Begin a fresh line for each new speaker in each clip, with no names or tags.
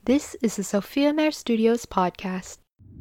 This is the Sophia Mare Studios podcast.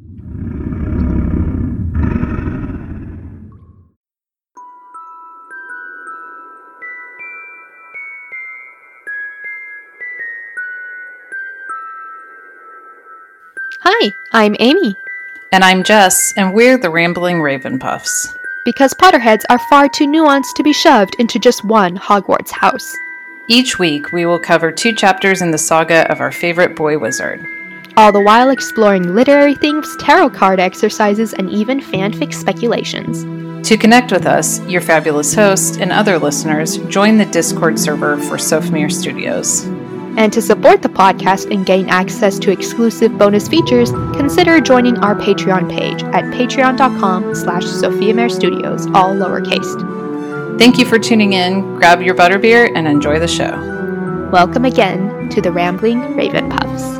Hi, I'm Amy.
And I'm Jess, and we're the Rambling Ravenpuffs.
Because Potterheads are far too nuanced to be shoved into just one Hogwarts house.
Each week, we will cover 2 chapters in the saga of our favorite boy wizard.
All the while exploring literary themes, tarot card exercises, and even fanfic speculations.
To connect with us, your fabulous host, and other listeners, join the Discord server for Sophia Studios.
And to support the podcast and gain access to exclusive bonus features, consider joining our Patreon page at patreon.com/Sophia Mare Studios, all lowercase.
Thank you for tuning in, grab your butterbeer, and enjoy the show.
Welcome again to the Rambling Ravenpuffs.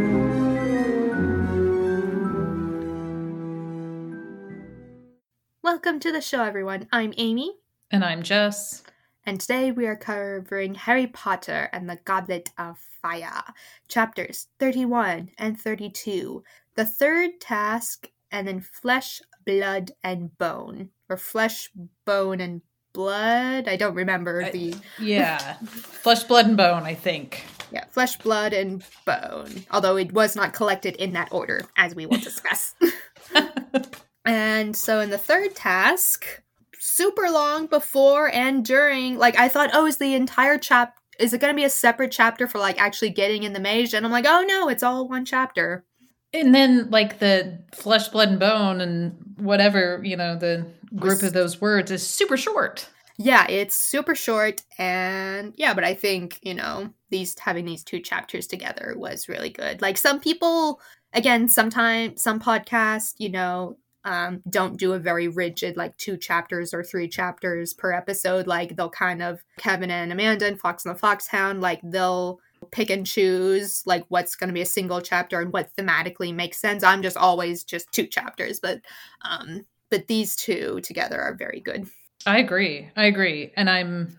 Welcome to the show, everyone. I'm Amy.
And I'm Jess.
And today we are covering Harry Potter and the Goblet of Fire, chapters 31 and 32, the third task, and then Flesh, Blood, and Bone. Or Flesh, Bone, and Blood? I don't remember the...
Yeah, Flesh, Blood, and Bone, I think.
Yeah, Flesh, Blood, and Bone. Although it was not collected in that order, as we will discuss. And so in the third task... super long before and during, I thought, is the entire is it going to be a separate chapter for, actually getting in the mage? And I'm like, oh, no, it's all one chapter.
And then, the Flesh, Blood, and Bone and whatever, the group of those words is super short.
Yeah, it's super short. And, yeah, but I think, having these 2 chapters together was really good. Some people, again, sometimes, some podcasts, don't do a very rigid 2 chapters or 3 chapters per episode. They'll kind of, Kevin and Amanda and Fox and the Foxhound, they'll pick and choose what's going to be a single chapter and what thematically makes sense. I'm just always just 2 chapters, but these 2 together are very good.
I agree. And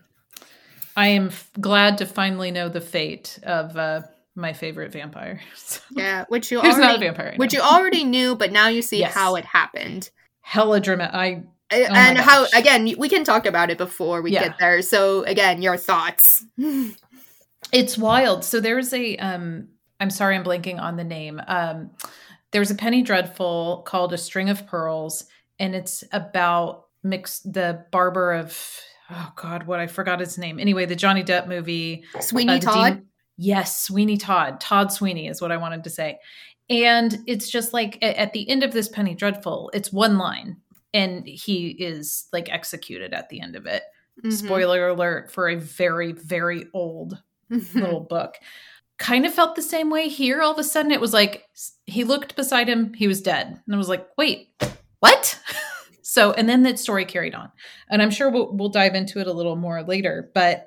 I am glad to finally know the fate of my favorite vampire.
Yeah, which
not a vampire,
which you already knew, but now you see how it happened.
Hella dramatic.
And how, again, we can talk about it before we get there. So again, your thoughts.
It's wild. So there's a I'm sorry, I'm blanking on the name. There's a Penny Dreadful called A String of Pearls, and it's about the barber of, oh God, I forgot his name. Anyway, the Johnny Depp movie.
Sweeney Todd?
Yes, Sweeney Todd. Todd Sweeney is what I wanted to say. And it's just at the end of this Penny Dreadful, it's one line, and he is executed at the end of it. Mm-hmm. Spoiler alert for a very, very old little book. Kind of felt the same way here. All of a sudden it was he looked beside him, he was dead. And I was like, wait, what? So, and then that story carried on. And I'm sure we'll dive into it a little more later. But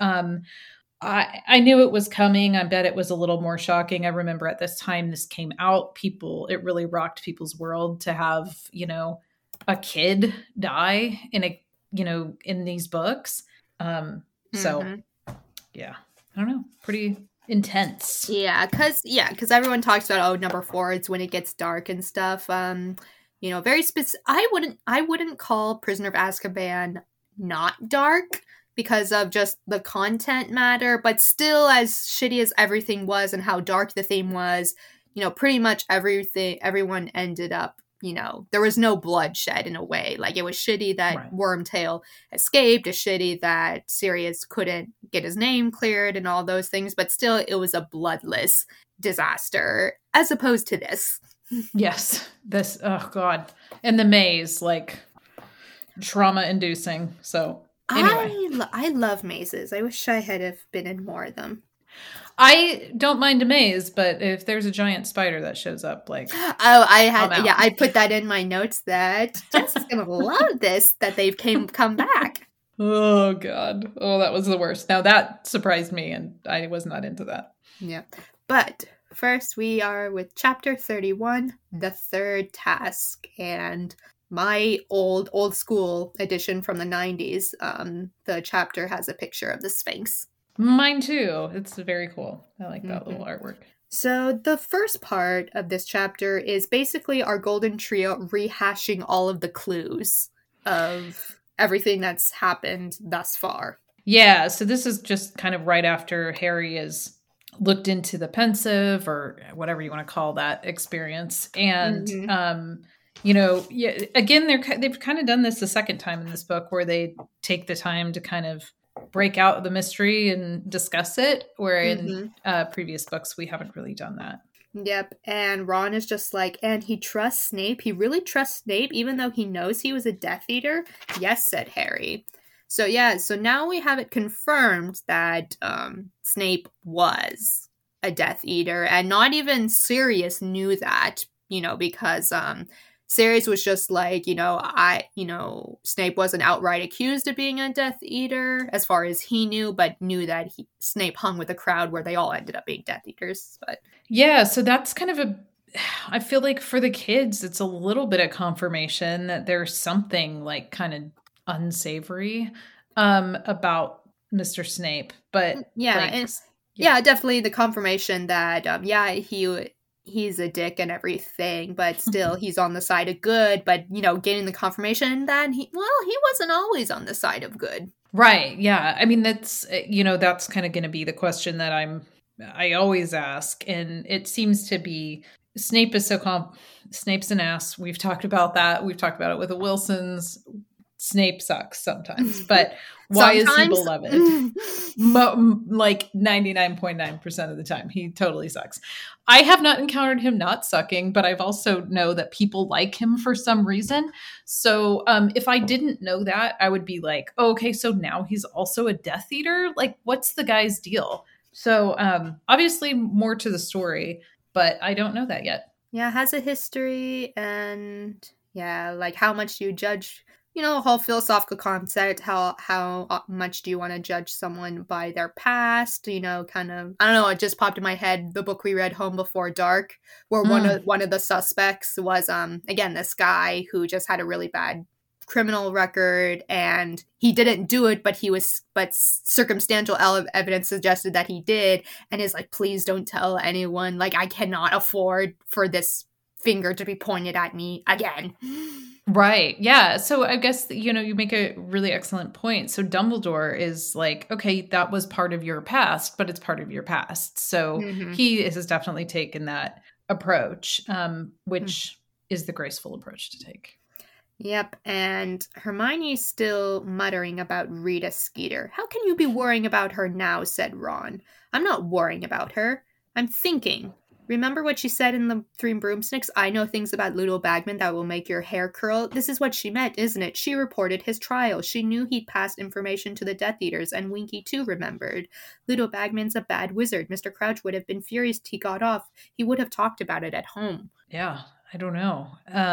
I knew it was coming. I bet it was a little more shocking. I remember at this time this came out, it really rocked people's world to have, a kid die in these books. So yeah, I don't know. Pretty intense.
Yeah. Cause everyone talks about, number 4, it's when it gets dark and stuff. Very specific. I wouldn't call Prisoner of Azkaban not dark, because of just the content matter, but still, as shitty as everything was and how dark the theme was, pretty much everyone ended up, there was no bloodshed in a way. It was shitty that Wormtail escaped, it's shitty that Sirius couldn't get his name cleared and all those things, but still it was a bloodless disaster, as opposed to this.
Yes, this, oh God. And the maze, trauma-inducing, so... Anyway.
I love mazes. I wish I had have been in more of them.
I don't mind a maze, but if there's a giant spider that shows up,
I put that in my notes that Jess is gonna love this, that they've come back.
Oh God. Oh, that was the worst. Now that surprised me, and I was not into that.
Yeah. But first we are with chapter 31, the third task, and my old school edition from the 90s, the chapter has a picture of the Sphinx.
Mine too. It's very cool. I like that little artwork.
So the first part of this chapter is basically our golden trio rehashing all of the clues of everything that's happened thus far.
Yeah, so this is just kind of right after Harry is looked into the pensive or whatever you want to call that experience. And yeah, again they've kind of done this the second time in this book where they take the time to kind of break out the mystery and discuss it, where in previous books we haven't really done that.
Yep, and Ron is just like, and he trusts Snape. He really trusts Snape, even though he knows he was a Death Eater. Yes, said Harry. So yeah, so now we have it confirmed that Snape was a Death Eater, and not even Sirius knew that, because Sirius was just like, Snape wasn't outright accused of being a Death Eater, as far as he knew, but knew that Snape hung with a crowd where they all ended up being Death Eaters. But
yeah, so that's kind of I feel like for the kids, it's a little bit of confirmation that there's something like kind of unsavory about Mr. Snape. But
yeah, yeah, definitely the confirmation that he's a dick and everything, but still he's on the side of good. But getting the confirmation that he wasn't always on the side of good.
Right. Yeah. I mean, that's that's kind of going to be the question that I always ask, and it seems to be Snape is Snape's an ass. We've talked about that. We've talked about it with the Wilsons. Snape sucks sometimes, but why is he beloved? Like 99.9% of the time, he totally sucks. I have not encountered him not sucking, but I've also know that people like him for some reason. So if I didn't know that, I would be like, oh, okay, so now he's also a Death Eater? Like, what's the guy's deal? So obviously more to the story, but I don't know that yet.
Yeah, has a history, and yeah, like how much do you judge? The whole philosophical concept, how much do you want to judge someone by their past? Kind of, I don't know, it just popped in my head, the book we read, Home Before Dark, where one of the suspects was, again, this guy who just had a really bad criminal record, and he didn't do it, but circumstantial evidence suggested that he did, and is like, please don't tell anyone, like, I cannot afford for this finger to be pointed at me again.
Right. Yeah. So I guess, you make a really excellent point. So Dumbledore is like, okay, that was part of your past, but it's part of your past. So he has definitely taken that approach, which is the graceful approach to take.
Yep. And Hermione's still muttering about Rita Skeeter. How can you be worrying about her now? Said Ron. I'm not worrying about her. I'm thinking. Remember what she said in the Three Broomsticks? I know things about Ludo Bagman that will make your hair curl. This is what she meant, isn't it? She reported his trial. She knew he'd passed information to the Death Eaters, and Winky too remembered. Ludo Bagman's a bad wizard. Mr. Crouch would have been furious he got off. He would have talked about it at home.
Yeah, I don't know.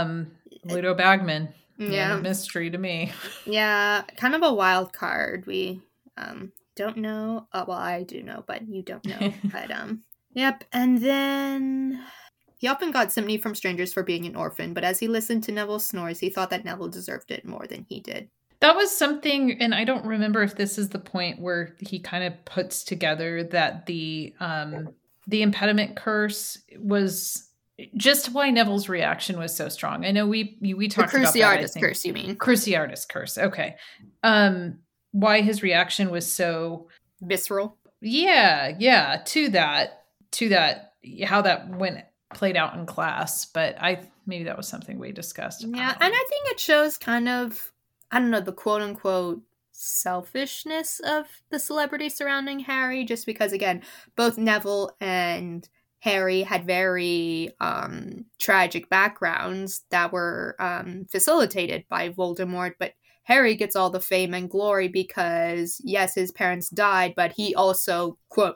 Ludo Bagman. Yeah. Mystery to me.
Yeah, kind of a wild card. We don't know. Well, I do know, but you don't know. But yep, and then he often got sympathy from strangers for being an orphan, but as he listened to Neville's snores, he thought that Neville deserved it more than he did.
That was something, and I don't remember if this is the point where he kind of puts together that the impediment curse was just why Neville's reaction was so strong. I know we talked about that.
Cruciatus curse, you mean?
Cruciatus curse, okay. Why his reaction was so
visceral.
Yeah, to that, how that played out in class, but maybe that was something we discussed.
Yeah, and I think it shows kind of, I don't know, the quote unquote selfishness of the celebrity surrounding Harry, just because, again, both Neville and Harry had very tragic backgrounds that were facilitated by Voldemort, but Harry gets all the fame and glory because, yes, his parents died, but he also, quote,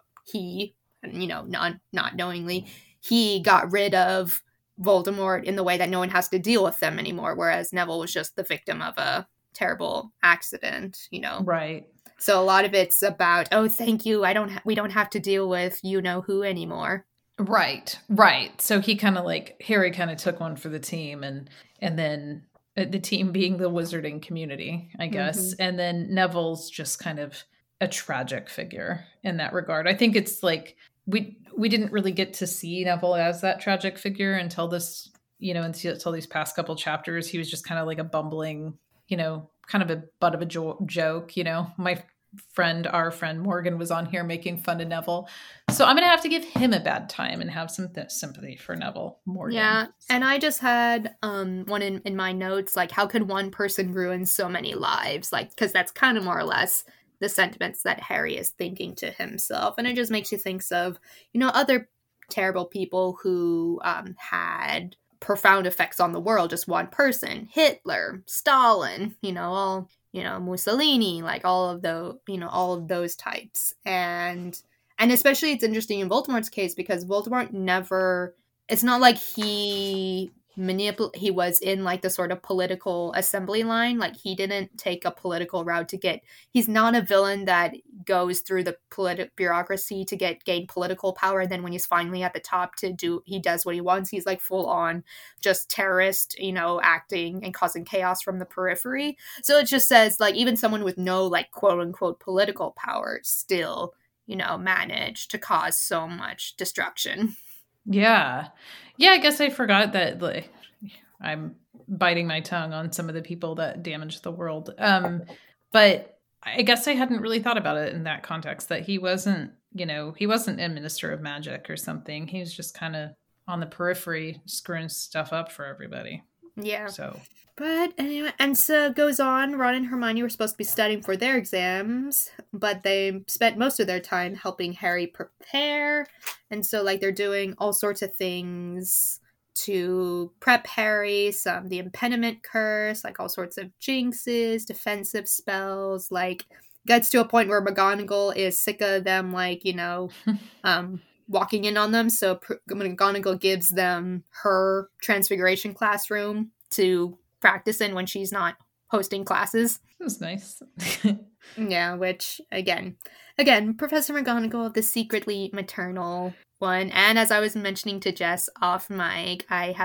not knowingly, he got rid of Voldemort in the way that no one has to deal with them anymore, whereas Neville was just the victim of a terrible accident,
Right.
So a lot of it's about, oh, thank you, we don't have to deal with who anymore.
Right. So he kind of Harry kind of took one for the team, and then the team being the wizarding community, I guess. And then Neville's just kind of a tragic figure in that regard. I think it's we didn't really get to see Neville as that tragic figure until this, until these past couple chapters. He was just kind of like a bumbling, kind of a butt of a joke. Our friend Morgan was on here making fun of Neville. So I'm going to have to give him a bad time and have some sympathy for Neville Morgan.
Yeah. And I just had one in my notes, like, how could one person ruin so many lives? Like, because that's kind of more or less the sentiments that Harry is thinking to himself. And it just makes you think of, other terrible people who had profound effects on the world. Just one person, Hitler, Stalin, Mussolini, like all of those types. And especially it's interesting in Voldemort's case because Voldemort never, it's not like he was in like the sort of political assembly line. Like he didn't take a political route he's not a villain that goes through the bureaucracy to gain political power. And then when he's finally at the top he does what he wants. He's like full on just terrorist, acting and causing chaos from the periphery. So it just says like even someone with no like quote unquote political power still, managed to cause so much destruction.
Yeah. Yeah, I guess I forgot that like, I'm biting my tongue on some of the people that damaged the world. But I guess I hadn't really thought about it in that context, that he wasn't a minister of magic or something. He was just kind of on the periphery screwing stuff up for everybody.
Yeah.
So.
But anyway, and so it goes on. Ron and Hermione were supposed to be studying for their exams, but they spent most of their time helping Harry prepare. And so, like, they're doing all sorts of things to prep Harry. The impediment curse, like all sorts of jinxes, defensive spells. Like, gets to a point where McGonagall is sick of them, like, walking in on them. So McGonagall gives them her transfiguration classroom to practice in when she's not hosting classes.
That was nice.
Yeah, which again, Professor McGonagall, the secretly maternal one. And as I was mentioning to Jess off mic, I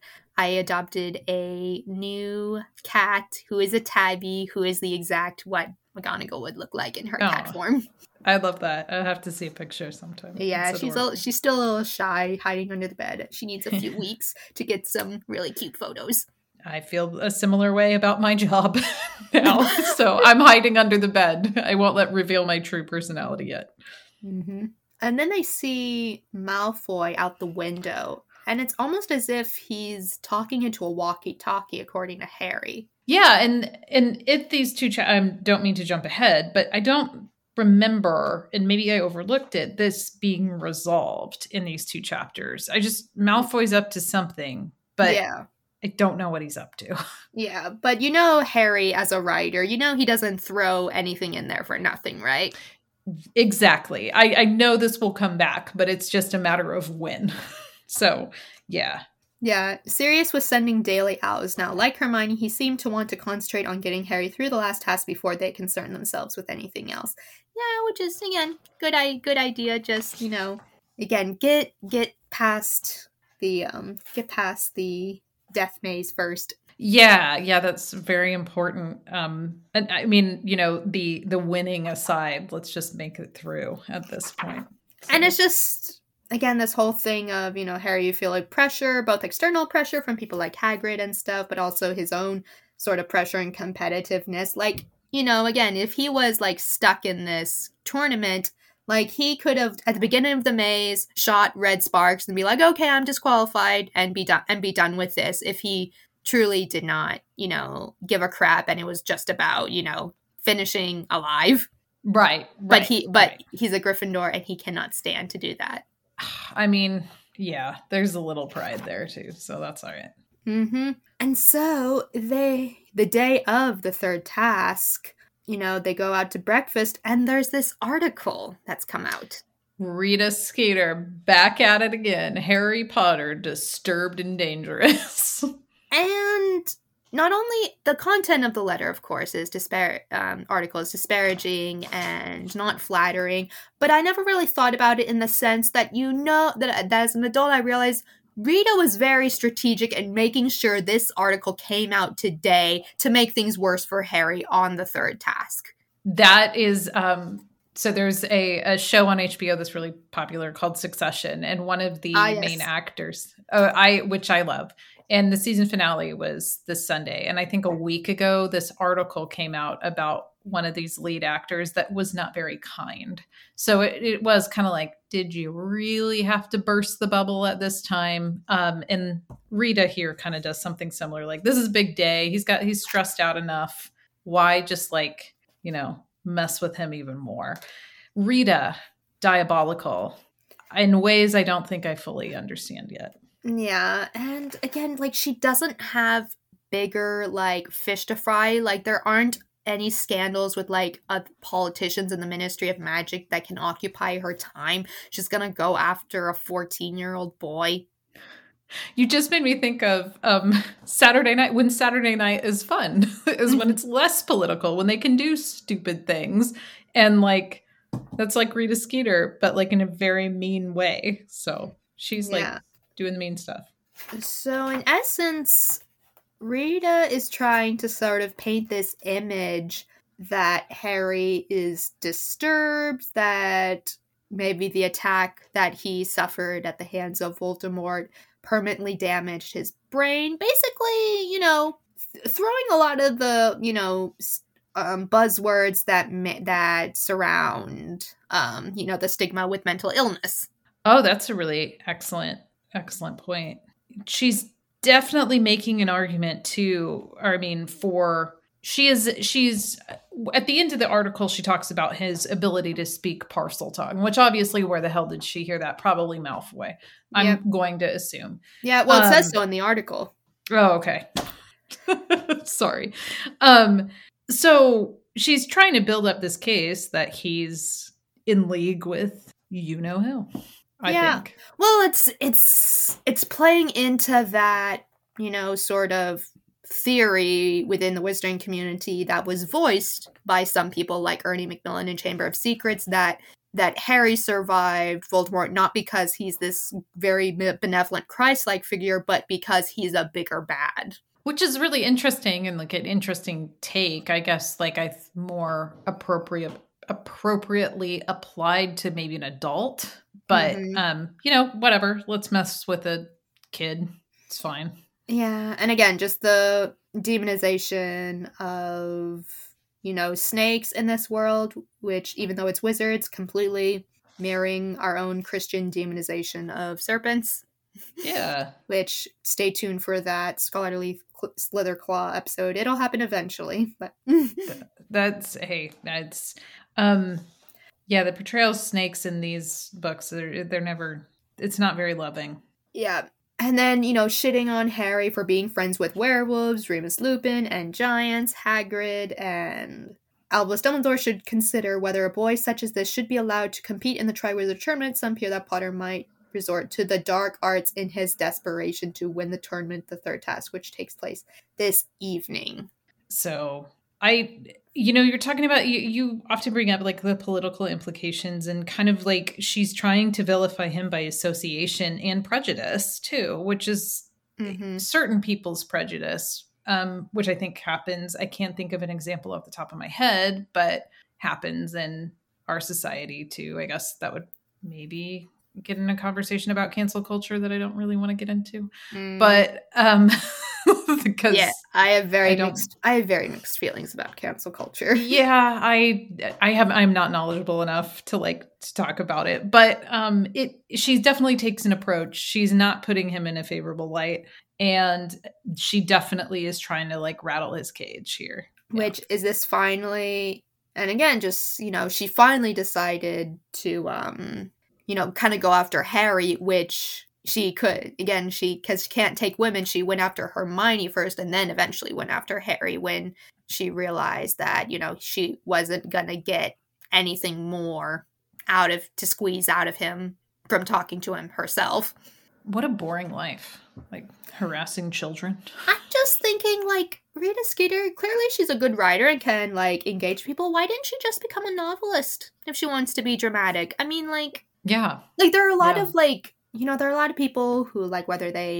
adopted a new cat who is a tabby, who is the exact what McGonagall would look like in her cat form.
I love that. I'll have to see a picture sometime.
Yeah, she's still a little shy, hiding under the bed. She needs a few weeks to get some really cute photos.
I feel a similar way about my job now. So I'm hiding under the bed. I won't reveal my true personality yet.
Mm-hmm. And then they see Malfoy out the window. And it's almost as if he's talking into a walkie-talkie, according to Harry.
Yeah, and if these two... I don't mean to jump ahead, but I don't remember, and maybe I overlooked it, this being resolved in these two chapters. Malfoy's up to something, but... Yeah. I don't know what he's up to.
Yeah, but Harry as a writer, he doesn't throw anything in there for nothing, right?
Exactly. I know this will come back, but it's just a matter of when. So, yeah.
Yeah, Sirius was sending daily hours now. Like Hermione, he seemed to want to concentrate on getting Harry through the last task before they concern themselves with anything else. Yeah, which is, again, good idea. Just, again, get past the death maze first.
Yeah, that's very important. And I mean, the winning aside, let's just make it through at this point. So.
And it's just, again, this whole thing of, Harry, you feel like pressure, both external pressure from people like Hagrid and stuff, but also his own sort of pressure and competitiveness. Like, again, if he was like stuck in this tournament, like, he could have, at the beginning of the maze, shot red sparks and be like, okay, I'm disqualified, and be done with this, if he truly did not, give a crap, and it was just about, finishing alive.
Right.
But he's a Gryffindor, and he cannot stand to do that.
I mean, yeah, there's a little pride there, too, so that's all right.
Mm-hmm. And so, the day of the third task... they go out to breakfast, and there's this article that's come out.
Rita Skeeter, back at it again. Harry Potter, disturbed and dangerous.
And not only the content of the letter, of course, is article is disparaging and not flattering, but I never really thought about it in the sense that, that as an adult, I realized Rita was very strategic in making sure this article came out today to make things worse for Harry on the third task.
That is So there's a show on HBO that's really popular called Succession, and one of the main
Yes.
actors, which I love, and the season finale was this Sunday. And I think a week ago, this article came out about one of these lead actors that was not very kind. So it was kind of like, did you really have to burst the bubble at this time? And Rita here kind of does something similar. Like, this is a big day. He's stressed out enough. Why just like, mess with him even more? Rita, diabolical in ways I don't think I fully understand yet.
Yeah, and again, like, she doesn't have bigger, like, fish to fry. Like, there aren't any scandals with, like, politicians in the Ministry of Magic that can occupy her time. She's gonna go after a 14-year-old boy.
You just made me think of Saturday night, when Saturday night is fun, is when it's less political, when they can do stupid things. And like, that's like Rita Skeeter, but like in a very mean way. So she's like doing the mean stuff.
So in essence, Rita is trying to sort of paint this image that Harry is disturbed, that maybe the attack that he suffered at the hands of Voldemort permanently damaged his brain. Basically, throwing a lot of the, buzzwords that surround, the stigma with mental illness.
Oh, that's a really excellent point. She's definitely making an argument too. She's at the end of the article, she talks about his ability to speak Parseltongue, which obviously, where the hell did she hear that? Probably Malfoy. I'm going to assume.
Yeah, well, it says so in the article.
Oh, okay. Sorry. So she's trying to build up this case that he's in league with who. I think.
Well, it's playing into that, sort of theory within the wizarding community that was voiced by some people like Ernie Macmillan in Chamber of Secrets, that Harry survived Voldemort not because he's this very benevolent Christ-like figure, but because he's a bigger bad.
Which is really interesting, and like an interesting take, I guess, like more appropriately applied to maybe an adult. But, whatever. Let's mess with a kid. It's fine.
Yeah. And again, just the demonization of, snakes in this world, which, even though it's wizards, completely mirroring our own Christian demonization of serpents.
Yeah.
Which, stay tuned for that Scholarly Slitherclaw episode. It'll happen eventually. But
the portrayal of snakes in these books, they're never, it's not very loving.
Yeah. And then, shitting on Harry for being friends with werewolves, Remus Lupin, and giants, Hagrid, and Albus Dumbledore should consider whether a boy such as this should be allowed to compete in the Triwizard Tournament. Some fear that Potter might resort to the dark arts in his desperation to win the tournament, the third task, which takes place this evening.
So you're talking about, you often bring up like the political implications, and kind of like she's trying to vilify him by association and prejudice too, which is certain people's prejudice, which I think happens. I can't think of an example off the top of my head, but happens in our society too. I guess that would maybe get in a conversation about cancel culture that I don't really want to get into. But because
I have very mixed feelings about cancel culture.
Yeah, I'm not knowledgeable enough to talk about it, but she definitely takes an approach. She's not putting him in a favorable light, and she definitely is trying to rattle his cage here.
Which is this finally, and again, just she finally decided to kind of go after Harry, which she could. Again, because she can't take women, she went after Hermione first and then eventually went after Harry when she realized that, she wasn't going to get anything more to squeeze out of him from talking to him herself.
What a boring life. Harassing children.
I'm just thinking, Rita Skeeter, clearly she's a good writer and can, engage people. Why didn't she just become a novelist if she wants to be dramatic? I mean,
yeah.
there are a lot of, there are a lot of people who, whether they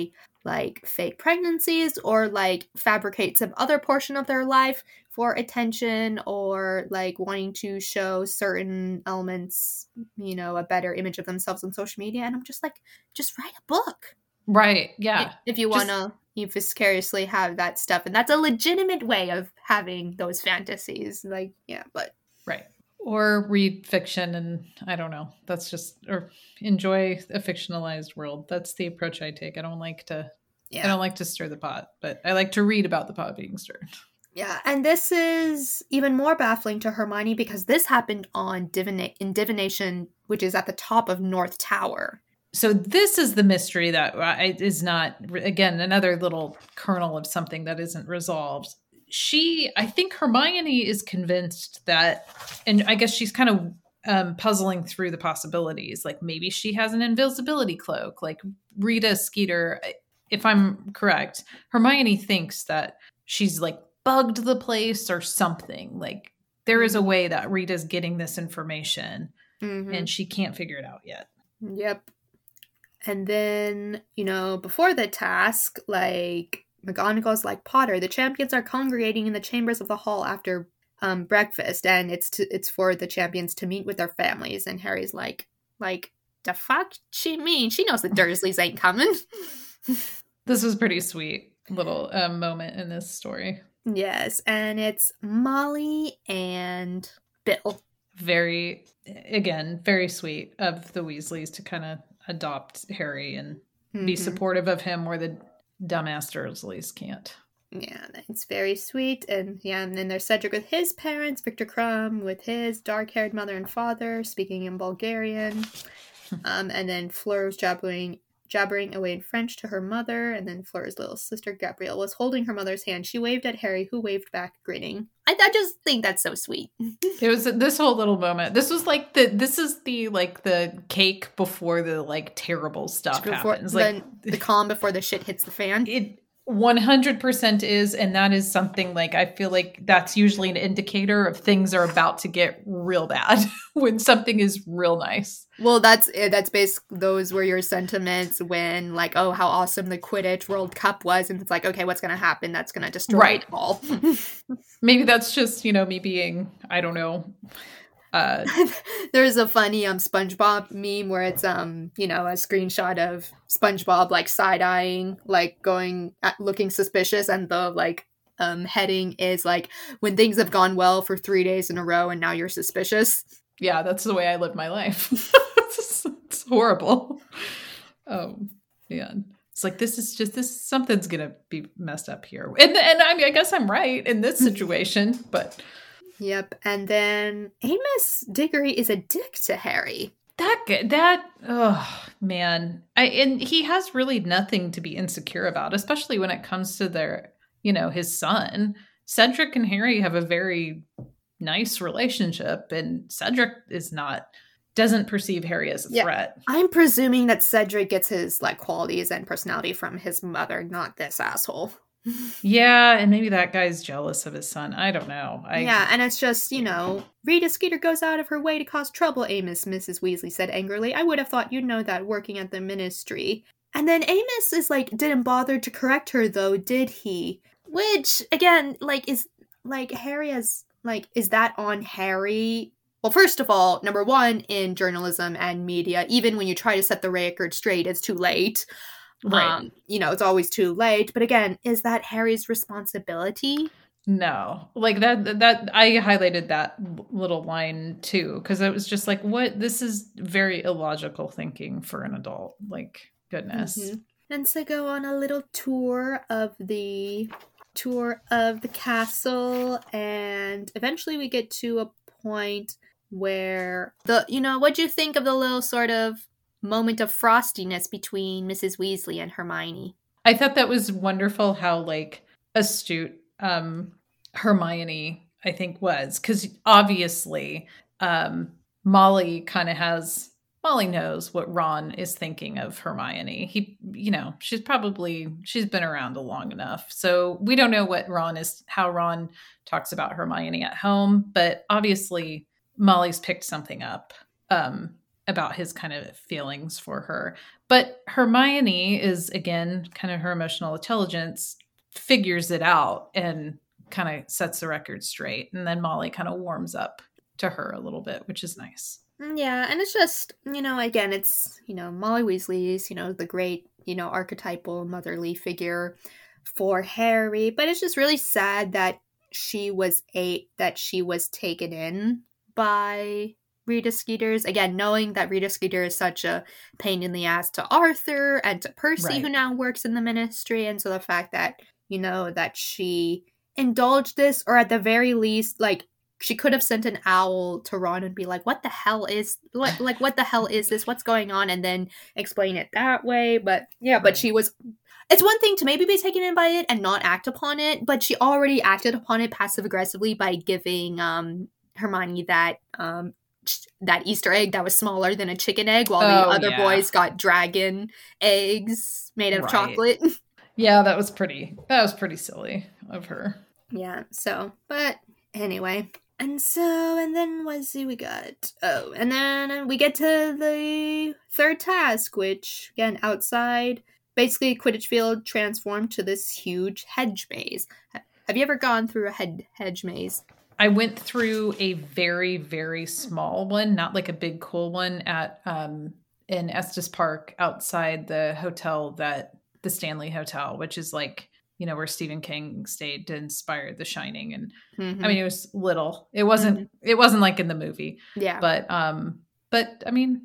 like fake pregnancies or like fabricate some other portion of their life for attention or like wanting to show certain elements, a better image of themselves on social media. And I'm just like, just write a book.
Right. Yeah.
If you want to you vicariously have that stuff. And that's a legitimate way of having those fantasies. Like, yeah, but.
Right. Or read fiction and I don't know. That's just, or enjoy a fictionalized world. That's the approach I take. I don't like to stir the pot, but I like to read about the pot being stirred.
Yeah, and this is even more baffling to Hermione because this happened on in Divination, which is at the top of North Tower.
So this is the mystery that is not, again, another little kernel of something that isn't resolved. I think Hermione is convinced that, and I guess she's kind of puzzling through the possibilities. Like maybe she has an invisibility cloak, like Rita Skeeter. If I'm correct, Hermione thinks that she's like bugged the place or something. Like there is a way that Rita's getting this information and she can't figure it out yet.
Yep. And then, before the task, like McGonagall's like, Potter, the champions are congregating in the chambers of the hall after breakfast, and it's for the champions to meet with their families. And Harry's like, the fuck she mean? She knows the Dursleys ain't coming.
This was pretty sweet little moment in this story.
Yes, and it's Molly and Bill.
Very sweet of the Weasleys to kind of adopt Harry and be supportive of him where the dumbass Dursleys can't.
Yeah, it's very sweet. And then there's Cedric with his parents, Victor Crumb with his dark-haired mother and father, speaking in Bulgarian. And then Fleur was jabbering away in French to her mother, and then Fleur's little sister Gabrielle was holding her mother's hand. She waved at Harry, who waved back, grinning. I just think that's so sweet.
It was this whole little moment. This was like the cake before the like terrible stuff happens. Like
the calm before the shit hits the fan.
It 100% is, and that is something like I feel like that's usually an indicator of things are about to get real bad when something is real nice.
Well, that's basically those were your sentiments when like, oh, how awesome the Quidditch World Cup was, and it's like, okay, what's gonna happen? That's gonna destroy it all.
Maybe that's just me being, I don't know.
There's a funny SpongeBob meme where it's a screenshot of SpongeBob like side-eyeing, like looking suspicious, and the like heading is like, when things have gone well for 3 days in a row and now you're suspicious.
Yeah, that's the way I live my life. It's horrible. Oh man. It's like something's gonna be messed up here. And I guess I'm right in this situation, but
yep. And then Amos Diggory is a dick to Harry.
Oh man. And he has really nothing to be insecure about, especially when it comes to his son. Cedric and Harry have a very nice relationship, and Cedric doesn't perceive Harry as a threat.
I'm presuming that Cedric gets his like qualities and personality from his mother, not this asshole.
Yeah, and maybe that guy's jealous of his son. I don't know.
And it's just, Rita Skeeter goes out of her way to cause trouble, Amos, Mrs. Weasley said angrily. I would have thought you'd know that working at the ministry. And then Amos is like, didn't bother to correct her though, did he? Which, again, like, is, like, Harry has, like, is that on Harry? Well, first of all, number one, in journalism and media, even when you try to set the record straight, it's too late.
Right.
It's always too late. But again, is that Harry's responsibility?
No. Like that I highlighted that little line too, because it was just like, what? This is very illogical thinking for an adult. Like, goodness.
Mm-hmm. And so go on a little tour of the castle, and eventually we get to a point where what'd you think of the little sort of moment of frostiness between Mrs. Weasley and Hermione?
I thought that was wonderful how like astute Hermione I think was, because obviously Molly knows what Ron is thinking of Hermione. She's been around long enough. So we don't know how Ron talks about Hermione at home, but obviously Molly's picked something up. about his kind of feelings for her. But Hermione is, again, kind of her emotional intelligence figures it out and kind of sets the record straight. And then Molly kind of warms up to her a little bit, which is nice.
Yeah, and it's just, again, it's, Molly Weasley's, the great, archetypal motherly figure for Harry. But it's just really sad that she was taken in by Rita Skeeters. Again, knowing that Rita Skeeter is such a pain in the ass to Arthur and to Percy,
Right.
who now works in the Ministry. And so the fact that, that she indulged this, or at the very least, like, she could have sent an owl to Ron and be like, what the hell is this? What's going on? And then explain it that way. But yeah, but she was, it's one thing to maybe be taken in by it and not act upon it, but she already acted upon it passive aggressively by giving Hermione that Easter egg that was smaller than a chicken egg, while the other boys got dragon eggs made out of chocolate.
Yeah, that was pretty silly of her.
Yeah, so, but anyway. And then what see we got? Oh, and then we get to the third task, which, again, outside, basically Quidditch field transformed to this huge hedge maze. Have you ever gone through a hedge maze?
I went through a very, very small one, not like a big cool one, at in Estes Park outside the hotel, the Stanley Hotel, which is like, where Stephen King stayed to inspire The Shining. And I mean, it was little. It wasn't like in the movie.
Yeah.
But I mean,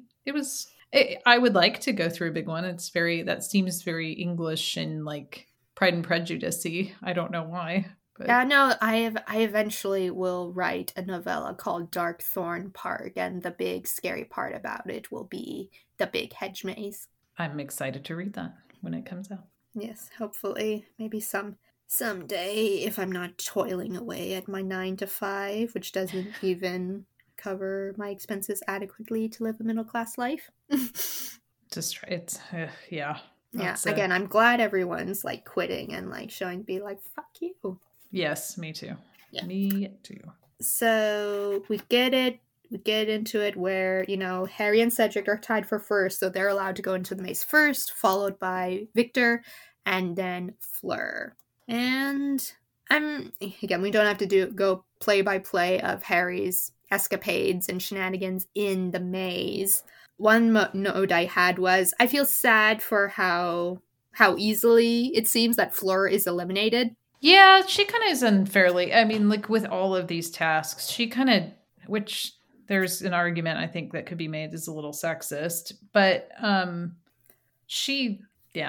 I would like to go through a big one. That seems very English and like Pride and Prejudice-y. I don't know why. But.
Yeah, no, I eventually will write a novella called Darkthorn Park, and the big scary part about it will be the big hedge maze.
I'm excited to read that when it comes out.
Yes, hopefully. Maybe someday, if I'm not toiling away at my 9 to 5, which doesn't even cover my expenses adequately to live a middle-class life.
Just try it. Yeah.
Yeah, again, I'm glad everyone's like quitting and like showing to be like, fuck you.
Yes, me too.
Yeah.
Me too.
So we get into it where, Harry and Cedric are tied for first, so they're allowed to go into the maze first, followed by Victor and then Fleur. And we don't have to go play by play of Harry's escapades and shenanigans in the maze. One note I had was, I feel sad for how easily it seems that Fleur is eliminated.
Yeah, she kind of is unfairly. I mean, like with all of these tasks, she kind of, which there's an argument I think that could be made is a little sexist, but she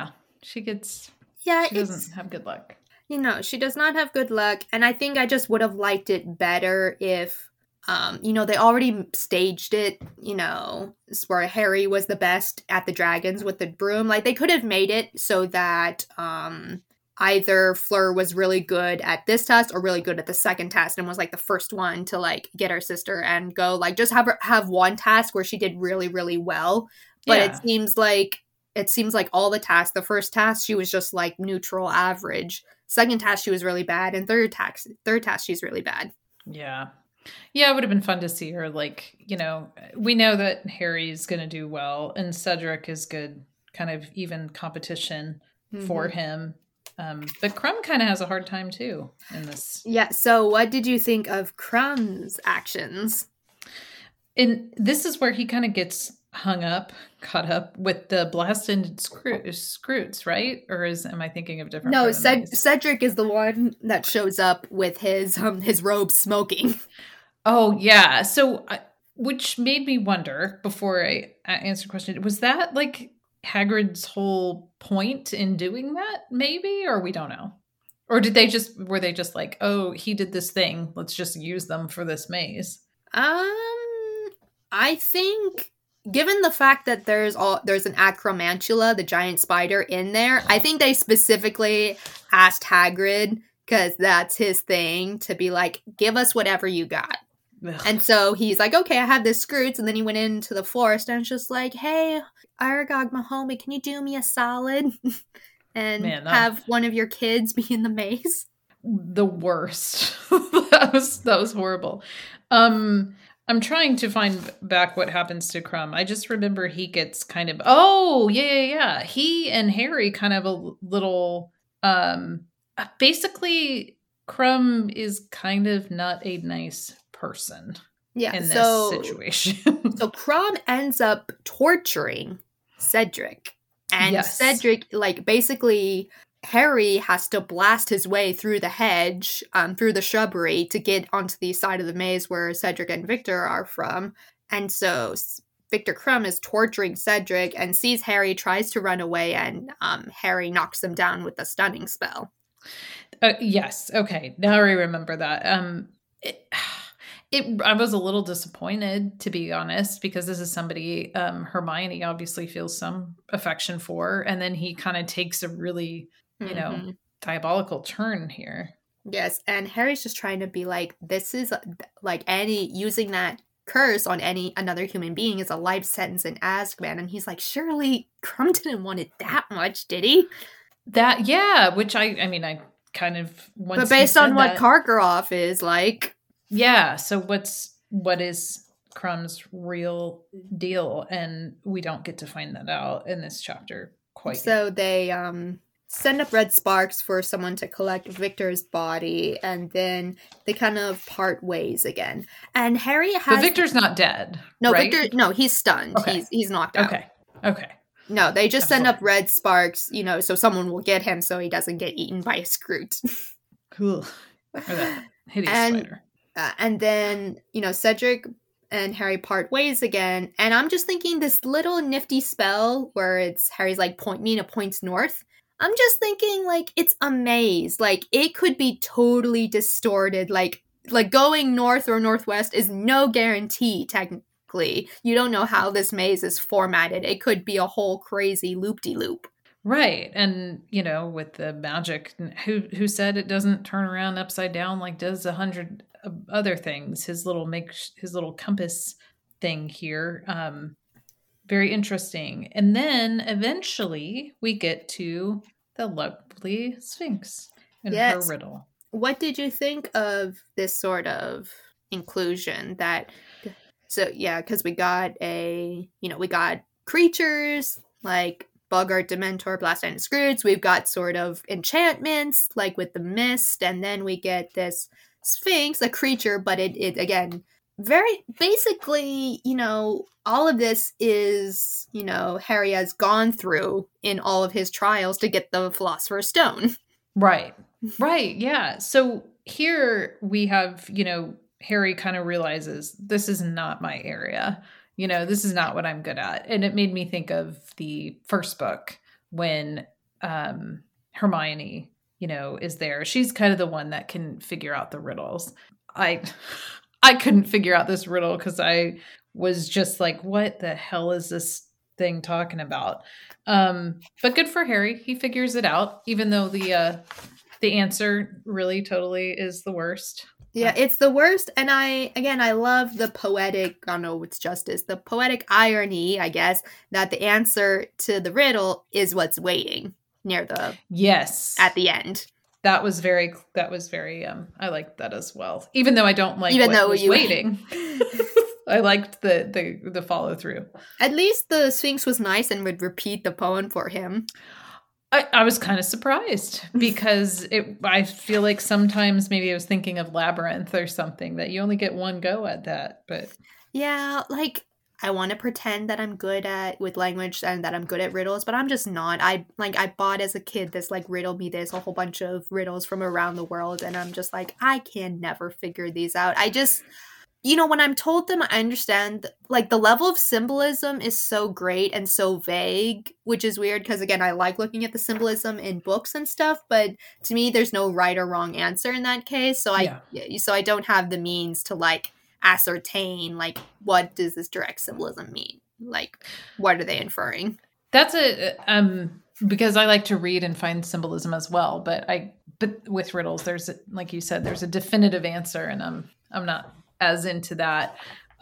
doesn't have good luck.
She does not have good luck, and I think I just would have liked it better if they already staged it, where Harry was the best at the dragons with the broom. Like, they could have made it so that either Fleur was really good at this test or really good at the second test and was like the first one to like get her sister and go, like, just have one task where she did really, really well. But yeah. It seems like all the tasks, the first task she was just like neutral average, second task she was really bad, and third task she's really bad.
Yeah. Yeah, it would have been fun to see her, like, we know that Harry's going to do well and Cedric is good, kind of even competition for him. But Krum kind of has a hard time too in this.
Yeah, so what did you think of Krum's actions?
And this is where he kind of gets caught up with the blasted Scroots, right? Or am I thinking of different?
No, Cedric is the one that shows up with his robe smoking.
Oh, yeah. So, which made me wonder, before I answer the question, was that like Hagrid's whole point in doing that, maybe? Or we don't know. Or were they just like, oh, he did this thing, let's just use them for this maze?
I think, given the fact that there's an Acromantula, the giant spider, in there, I think they specifically asked Hagrid, because that's his thing, to be like, give us whatever you got. Ugh. And so he's like, okay, I have this Scroots, and then he went into the forest and it's just like, hey, Aragog, my homie, can you do me a solid and have one of your kids be in the maze?
The worst. That was horrible. I'm trying to find back what happens to Crumb. I just remember he gets kind of, oh, yeah. He and Harry kind of a little, basically, Crumb is kind of not a nice person in this situation.
So Crumb ends up torturing Cedric. And
Yes.
Cedric, like, basically, Harry has to blast his way through the hedge, through the shrubbery to get onto the side of the maze where Cedric and Victor are from. And so Victor Crumb is torturing Cedric and sees Harry, tries to run away, and Harry knocks him down with a stunning spell.
Yes. Okay. Now I remember that. I was a little disappointed, to be honest, because this is somebody Hermione obviously feels some affection for, and then he kind of takes a really, diabolical turn here.
Yes, and Harry's just trying to be like, this is like using that curse on another human being is a life sentence in Azkaban, and he's like, surely Crumb didn't want it that much, did he?
Which I kind of.
But based on what Karkaroff is like.
Yeah, so what is Crumb's real deal? And we don't get to find that out in this chapter quite yet.
So they send up red sparks for someone to collect Victor's body, and then they kind of part ways again. And Harry has...
But Victor's not dead,
No,
right?
Victor... No, he's stunned. Okay. He's knocked out.
Okay.
No, they just send up red sparks, so someone will get him so he doesn't get eaten by a Scroot.
Cool. Or that hideous spider.
And then, Cedric and Harry part ways again. And I'm just thinking this little nifty spell where it's Harry's like, point me and it points north. I'm just thinking like, it's a maze. Like, it could be totally distorted. Like going north or northwest is no guarantee, technically. You don't know how this maze is formatted. It could be a whole crazy loop-de-loop.
Right. And, with the magic, who said it doesn't turn around upside down like does 100 other things? His little compass thing here. Very interesting. And then eventually we get to the lovely Sphinx and her riddle.
What did you think of this sort of inclusion because we got we got creatures like Boggart, Dementor, Blast and Scrooge. We've got sort of enchantments, like with the mist, and then we get this Sphinx, a creature, but it again, very basically, all of this is, Harry has gone through in all of his trials to get the Philosopher's Stone.
Right, yeah. So here we have, Harry kind of realizes this is not my area. This is not what I'm good at. And it made me think of the first book when Hermione, is there. She's kind of the one that can figure out the riddles. I couldn't figure out this riddle because I was just like, what the hell is this thing talking about? But good for Harry. He figures it out, even though the answer really totally is the worst.
Yeah, it's the worst. And I love the poetic, I don't know, it's justice, the poetic irony, I guess, that the answer to the riddle is what's waiting near the...
Yes.
At the end.
That was very, I liked that as well. Even though I don't like what was waiting. I liked the follow through. At
least the Sphinx was nice and would repeat the poem for him.
I was kind of surprised because I feel like sometimes maybe I was thinking of Labyrinth or something that you only get one go at that, but
yeah, like I want to pretend that I'm good with language and that I'm good at riddles, but I'm just not. I bought as a kid this like riddle me this, a whole bunch of riddles from around the world, and I'm just like, I can never figure these out. I just, when I'm told them, I understand, like, the level of symbolism is so great and so vague, which is weird because, again, I like looking at the symbolism in books and stuff, but to me, there's no right or wrong answer in that case, so I don't have the means to, like, ascertain, like, what does this direct symbolism mean? Like, what are they inferring?
That's because I like to read and find symbolism as well, but with riddles, like you said, there's a definitive answer, and I'm not as into that.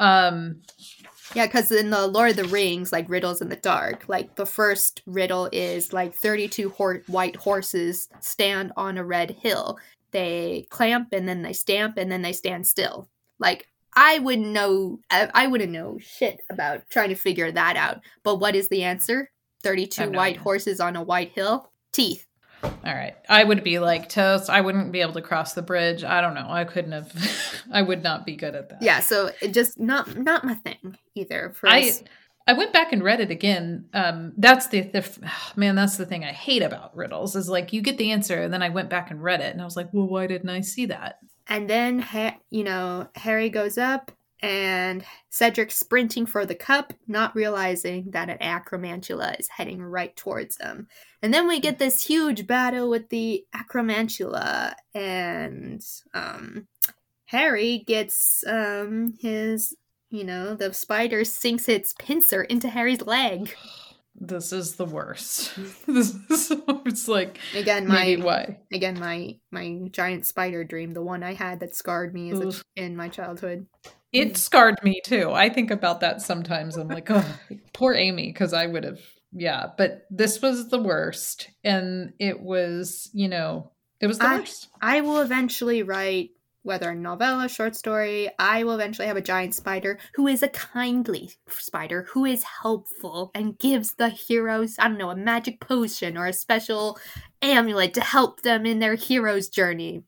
Yeah, because in the Lord of the Rings, like Riddles in the Dark, like the first riddle is like 32 white horses stand on a red hill. They clamp and then they stamp and then they stand still. Like I wouldn't know. I wouldn't know shit about trying to figure that out. But what is the answer? 32 white horses on a white hill. Teeth.
All right. I would be like toast. I wouldn't be able to cross the bridge. I don't know. I couldn't have. I would not be good at that.
Yeah. So it just not my thing either.
I went back and read it again. That's man. That's the thing I hate about riddles is like you get the answer and then I went back and read it and I was like, well, why didn't I see that?
And then Harry goes up and Cedric's sprinting for the cup, not realizing that an acromantula is heading right towards him. And then we get this huge battle with the acromantula, and Harry gets his, the spider sinks its pincer into Harry's leg.
This is the worst. It's like
again my giant spider dream, the one I had that scarred me in my childhood.
It scarred me too. I think about that sometimes. I'm like, oh, poor Amy, because I would have, yeah. But this was the worst, and it was, it was the worst.
I will eventually write, whether a novella, short story, I will eventually have a giant spider who is a kindly spider, who is helpful and gives the heroes, I don't know, a magic potion or a special amulet to help them in their hero's journey.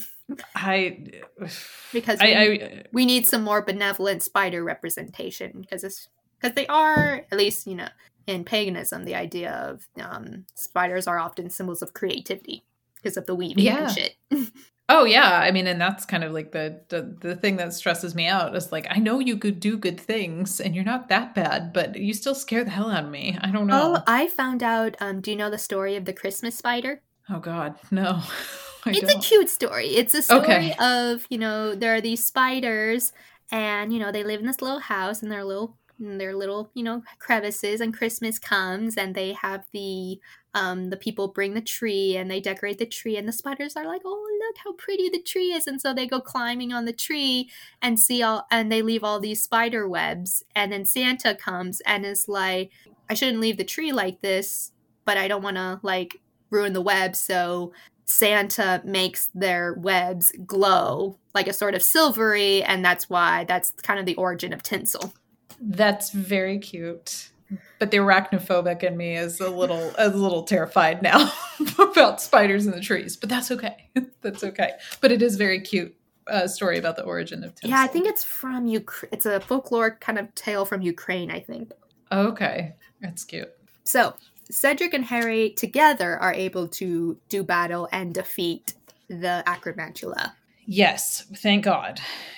Because we need some more benevolent spider representation, because they are, at least, in paganism, the idea of spiders are often symbols of creativity because of the weaving and shit.
Oh yeah, I mean, and that's kind of like the thing that stresses me out is like, I know you could do good things and you're not that bad, but you still scare the hell out of me. I don't know.
Oh, I found out, do you know the story of the Christmas spider?
Oh God, no.
It's a cute story. It's a story of, there are these spiders and, they live in this little house and their little, crevices, and Christmas comes and they have the people bring the tree and they decorate the tree and the spiders are like, oh, look how pretty the tree is. And so they go climbing on the tree and and they leave all these spider webs. And then Santa comes and is like, I shouldn't leave the tree like this, but I don't want to ruin the web. So Santa makes their webs glow like a sort of silvery. And that's kind of the origin of tinsel.
That's very cute. But the arachnophobic in me is a little terrified now about spiders in the trees. But that's okay. That's okay. But it is very cute story about the origin of tinsel.
Yeah, I think it's from Ukraine. It's a folklore kind of tale from Ukraine, I think.
Okay. That's cute.
So Cedric and Harry together are able to do battle and defeat the acromantula.
Yes, thank God.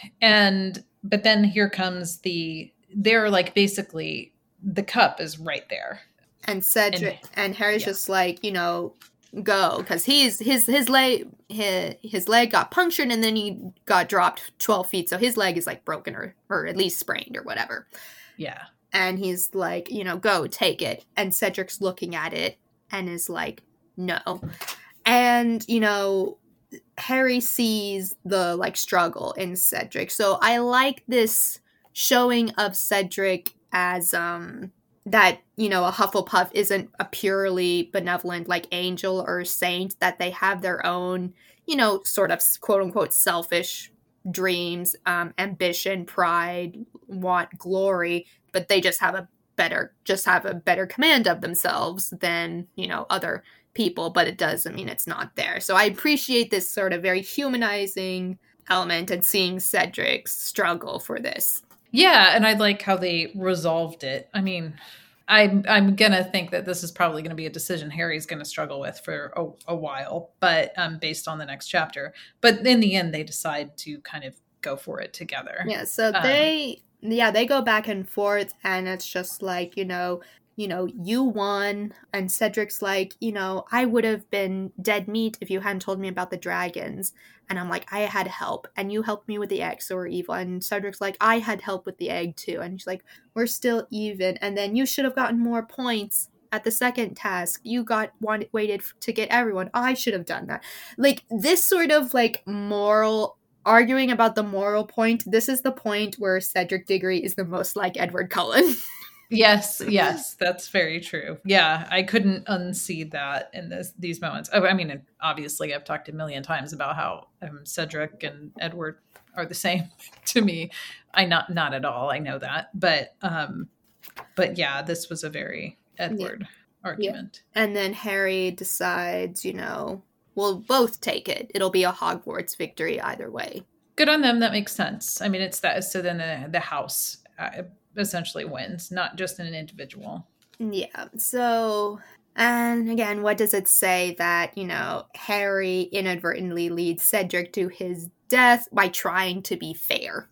But then here comes they're like basically the cup is right there.
And Cedric and Harry's just like, go, because his leg got punctured and then he got dropped 12 feet. So his leg is broken or at least sprained or whatever.
Yeah.
And he's like, go, take it. And Cedric's looking at it and is like, no. And, Harry sees the struggle in Cedric. So I like this showing of Cedric as that a Hufflepuff isn't a purely benevolent angel or saint, that they have their own sort of quote unquote selfish dreams, ambition, pride, want glory, but they just have a better command of themselves than other people. But it doesn't mean it's not there. So I appreciate this sort of very humanizing element and seeing Cedric struggle for this.
Yeah, and I like how they resolved it. I mean, I'm going to think that this is probably going to be a decision Harry's going to struggle with for a while, but based on the next chapter. But in the end, they decide to kind of go for it together.
Yeah, so they go back and forth, and it's just like, you won. And Cedric's like, I would have been dead meat if you hadn't told me about the dragons. And I'm like, I had help, and you helped me with the egg, so we're even. And Cedric's like, I had help with the egg too. And she's like, we're still even. And then you should have gotten more points at the second task. You waited to get everyone. I should have done that. This sort of moral, arguing about the moral point. This is the point where Cedric Diggory is the most like Edward Cullen.
Yes, that's very true. Yeah, I couldn't unsee that in these moments. I mean, obviously, I've talked a million times about how Cedric and Edward are the same to me. Not at all. I know that, but yeah, this was a very Edward argument.
And then Harry decides, we'll both take it. It'll be a Hogwarts victory either way.
Good on them. That makes sense. I mean, it's that. So then the house essentially wins, not just an individual.
Yeah. So, and again, what does it say that, Harry inadvertently leads Cedric to his death by trying to be fair?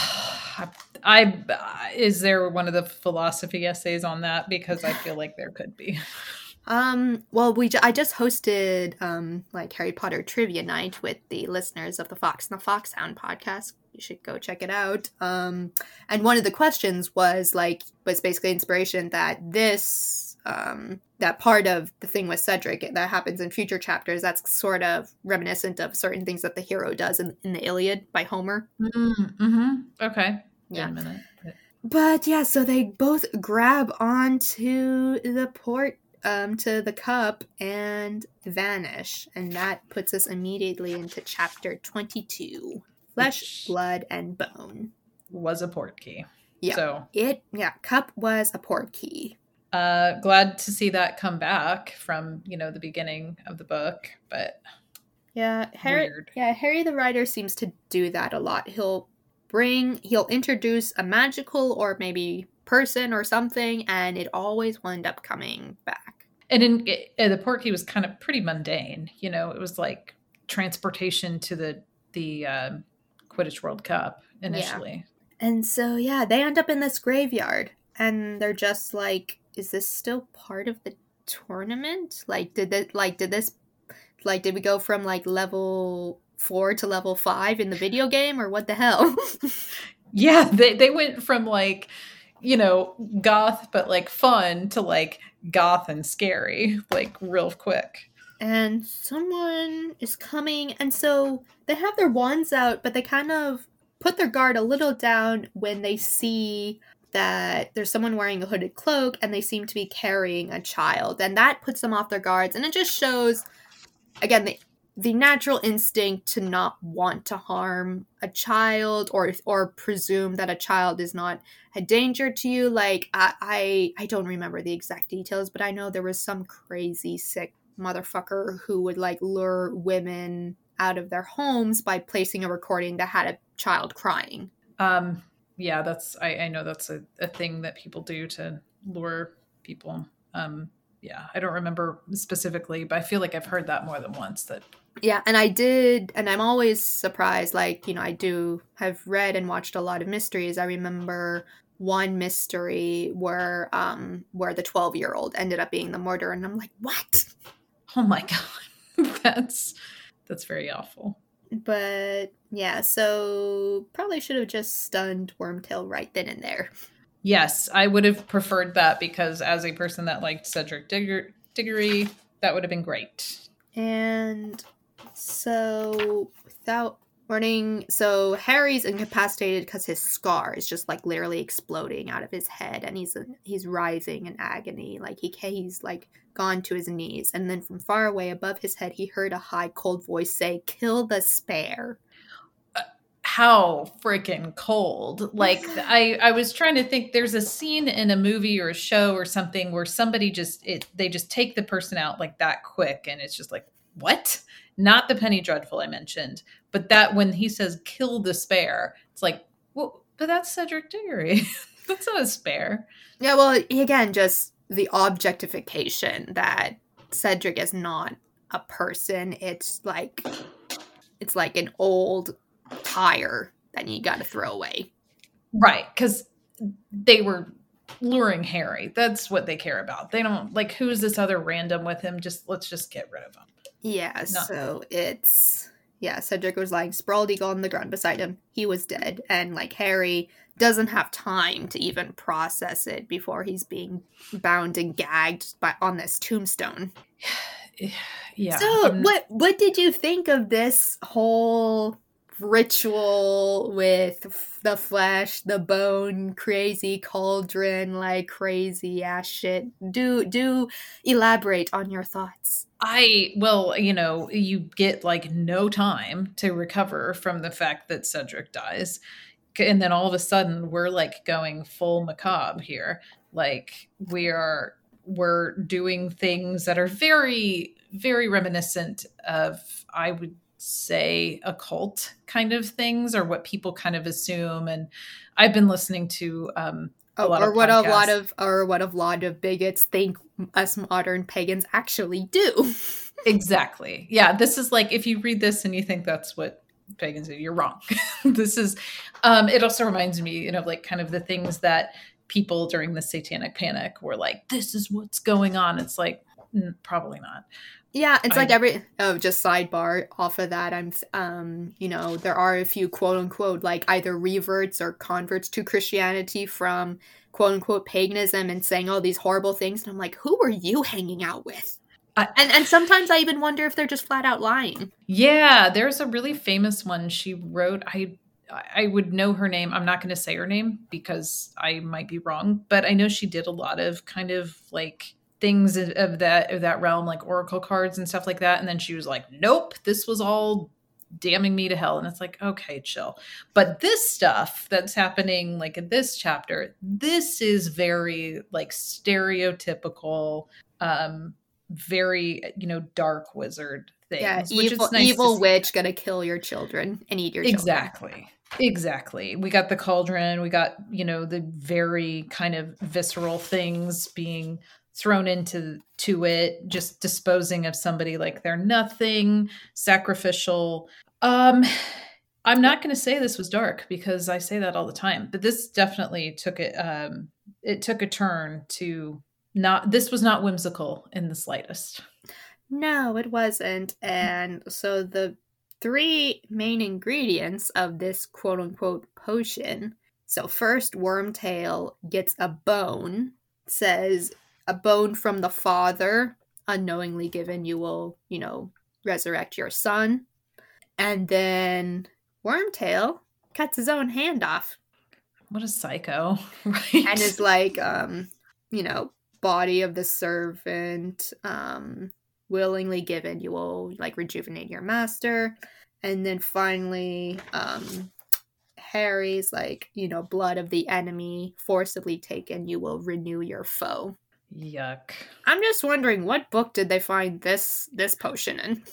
Is there one of the philosophy essays on that? Because I feel like there could be.
Well, I just hosted like Harry Potter trivia night with the listeners of the Fox and the Foxhound podcast. You should go check it out. And one of the questions was basically inspiration that this that part of the thing with Cedric that happens in future chapters, that's sort of reminiscent of certain things that the hero does in the Iliad by Homer.
Mm-hmm. Okay.
Yeah.
In a minute.
But yeah, so they both grab onto the port to the cup and vanish, and that puts us immediately into chapter 22, Flesh, Blood, and Bone.
Was a port key.
Yeah.
So
cup was a port key.
Glad to see that come back from the beginning of the book, but
Harry the writer seems to do that a lot. He'll introduce a magical or maybe person or something, and it always will end up coming back.
And the port key was kind of pretty mundane. It was like transportation to the Quidditch World Cup initially.
Yeah. And so they end up in this graveyard, and they're just like, is this still part of the tournament? Did we go from level 4 to level 5 in the video game, or what the hell?
Yeah, they went from goth but fun to goth and scary real quick.
And someone is coming, and so they have their wands out, but they kind of put their guard a little down when they see that there's someone wearing a hooded cloak, and they seem to be carrying a child, and that puts them off their guards, and it just shows, again, the natural instinct to not want to harm a child or presume that a child is not a danger to you. I don't remember the exact details, but I know there was some crazy sick motherfucker who would lure women out of their homes by placing a recording that had a child crying.
Yeah, that's I know that's a thing that people do to lure people. Yeah, I don't remember specifically, but I feel like I've heard that more than once.
Yeah, and I did, and I'm always surprised, I do have read and watched a lot of mysteries. I remember one mystery where the 12-year-old ended up being the murderer, and I'm like, what?
Oh my God. That's very awful.
But yeah, so probably should have just stunned Wormtail right then and there.
Yes, I would have preferred that, because as a person that liked Cedric Diggory, that would have been great. And
so, without warning, so Harry's incapacitated because his scar is just literally exploding out of his head, and he's writhing in agony. He's gone to his knees, and then from far away above his head, he heard a high, cold voice say, "Kill the spare."
How freaking cold. I was trying to think, there's a scene in a movie or a show or something where somebody they just take the person out that quick, and it's just what? Not the Penny Dreadful I mentioned, but that when he says kill the spare, it's well, but that's Cedric Diggory. That's not a spare.
Yeah, well, again, just the objectification that Cedric is not a person. It's like an old tire that you got to throw away.
Right, because they were luring Harry. That's what they care about. They don't who's this other random with him? Let's just get rid of him.
Yeah, so Cedric was lying sprawled eagle on the ground beside him. He was dead, and Harry doesn't have time to even process it before he's being bound and gagged on this tombstone.
Yeah.
So what did you think of this whole ritual with the flesh, the bone, crazy cauldron, like crazy ass shit. Do elaborate on your thoughts.
Well, you get like no time to recover from the fact that Cedric dies. And then all of a sudden we're like going full macabre here. Like we're doing things that are very, very reminiscent of, I would say, occult kind of things, or what people kind of assume. And I've been listening to a lot of podcasts.
What a lot of bigots think us modern pagans actually do.
Exactly. Yeah, this is like, if you read this and you think that's what pagans do, you're wrong. This is it also reminds me, like kind of the things that people during the Satanic Panic were like, this is what's going on. It's like, probably not.
Yeah, it's like just sidebar off of that. There are a few quote unquote like either reverts or converts to Christianity from quote unquote paganism and saying all these horrible things. And I'm like, who are you hanging out with? And sometimes I even wonder if they're just flat out lying.
Yeah, there's a really famous one she wrote. I would know her name. I'm not going to say her name because I might be wrong, but I know she did a lot of kind of like things of that realm, like oracle cards and stuff like that. And then she was like, nope, this was all damning me to hell. And it's like, okay, chill. But this stuff that's happening like in this chapter, this is very like stereotypical, very, dark wizard things.
Yeah, evil witch gonna kill your children and eat your children.
Exactly. We got the cauldron. We got, the very kind of visceral things being thrown into it, just disposing of somebody like they're nothing, sacrificial. I'm not going to say this was dark because I say that all the time, but this definitely took it. It took a turn to this was not whimsical in the slightest.
No, it wasn't. And so the three main ingredients of this quote unquote potion. So first, Wormtail gets a bone, says a bone from the father, unknowingly given, you will, resurrect your son. And then Wormtail cuts his own hand off.
What a psycho, right?
And is like, body of the servant, willingly given, you will like rejuvenate your master. And then finally, Harry's like, blood of the enemy forcibly taken, you will renew your foe.
Yuck.
I'm just wondering, what book did they find this potion in?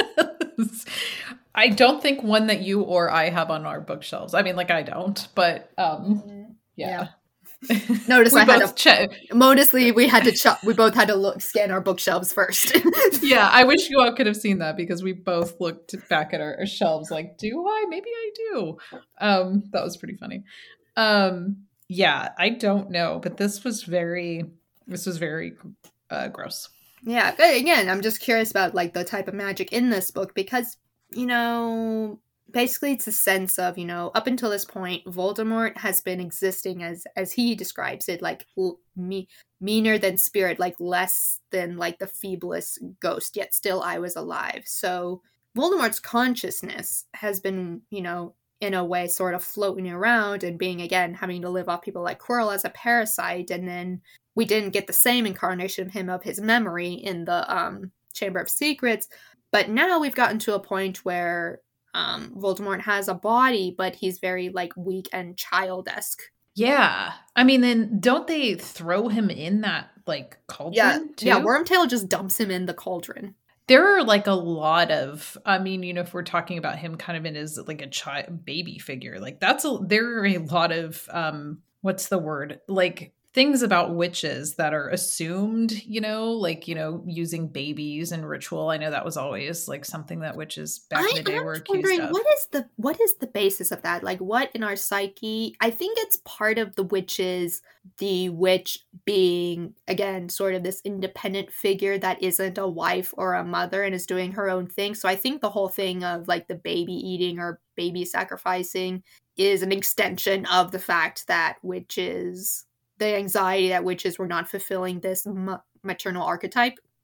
I don't think one that you or I have on our bookshelves. I mean, like, I don't, but yeah.
Notice I had to check. Modestly, we both had to scan our bookshelves first.
Yeah, I wish you all could have seen that because we both looked back at our shelves like, do I? Maybe I do. That was pretty funny. Yeah, I don't know, but this was very gross.
Yeah, but again, I'm just curious about like the type of magic in this book because, basically it's a sense of, up until this point, Voldemort has been existing as he describes it, like meaner than spirit, like less than like the feeblest ghost, yet still I was alive. So Voldemort's consciousness has been, in a way sort of floating around and being, again, having to live off people like Quirrell as a parasite. And then we didn't get the same incarnation of him of his memory in the Chamber of Secrets. But now we've gotten to a point where Voldemort has a body, but he's very like weak and child-esque.
Yeah. I mean, then don't they throw him in that like cauldron too?
Yeah, Wormtail just dumps him in the cauldron.
There are like a lot of, I mean, if we're talking about him kind of in his like a baby figure, like there are a lot of, what's the word? Like things about witches that are assumed, using babies in ritual. I know that was always like something that witches back in the day were accused of.
What is the basis of that? Like what in our psyche? I think it's part of the witches, the witch being, again, sort of this independent figure that isn't a wife or a mother and is doing her own thing. So I think the whole thing of like the baby eating or baby sacrificing is an extension of the fact that witches, the anxiety that witches were not fulfilling this maternal archetype.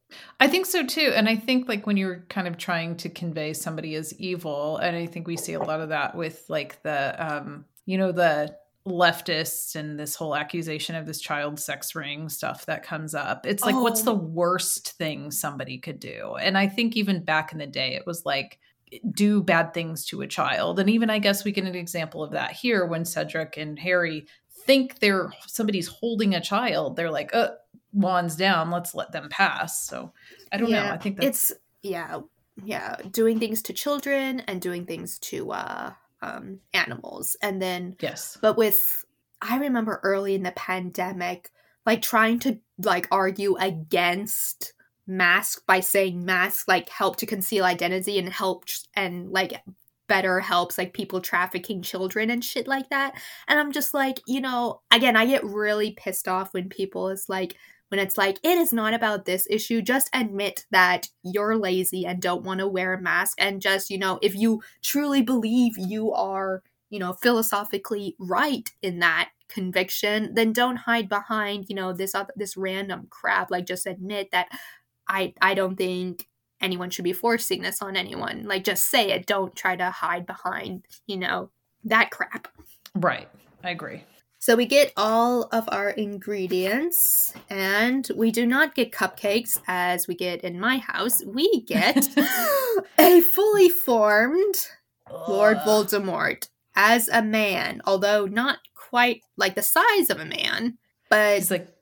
I think so too. And I think like when you're kind of trying to convey somebody as evil, and I think we see a lot of that with like the leftists and this whole accusation of this child sex ring stuff that comes up. It's like, what's the worst thing somebody could do? And I think even back in the day, it was like, do bad things to a child. And even I guess we get an example of that here when Cedric and Harry think somebody's holding a child. They're like, wands down, let's let them pass. So I don't know. I think that's
doing things to children and doing things to animals. And then
yes,
but I remember early in the pandemic, like trying to like argue against mask by saying masks like help to conceal identity and like better helps like people trafficking children and shit like that. And I'm just like, again, I get really pissed off when it's like, it is not about this issue. Just admit that you're lazy and don't want to wear a mask. And just, if you truly believe you are, philosophically right in that conviction, then don't hide behind, this random crap. Like, just admit that I don't think anyone should be forcing this on anyone. Like, just say it. Don't try to hide behind, that crap.
Right. I agree.
So we get all of our ingredients, and we do not get cupcakes as we get in my house. We get a fully formed Lord Voldemort as a man, although not quite like the size of a man, but
he's like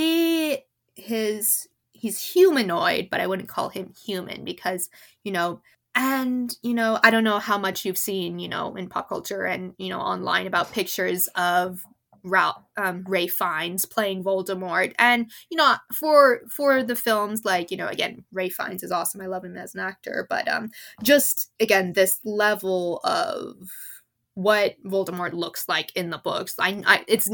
he's humanoid, but I wouldn't call him human because, I don't know how much you've seen, in pop culture and, online about pictures of Ralph Fiennes playing Voldemort. And, for the films, like, again, Ralph Fiennes is awesome. I love him as an actor. But just, again, this level of what Voldemort looks like in the books, it's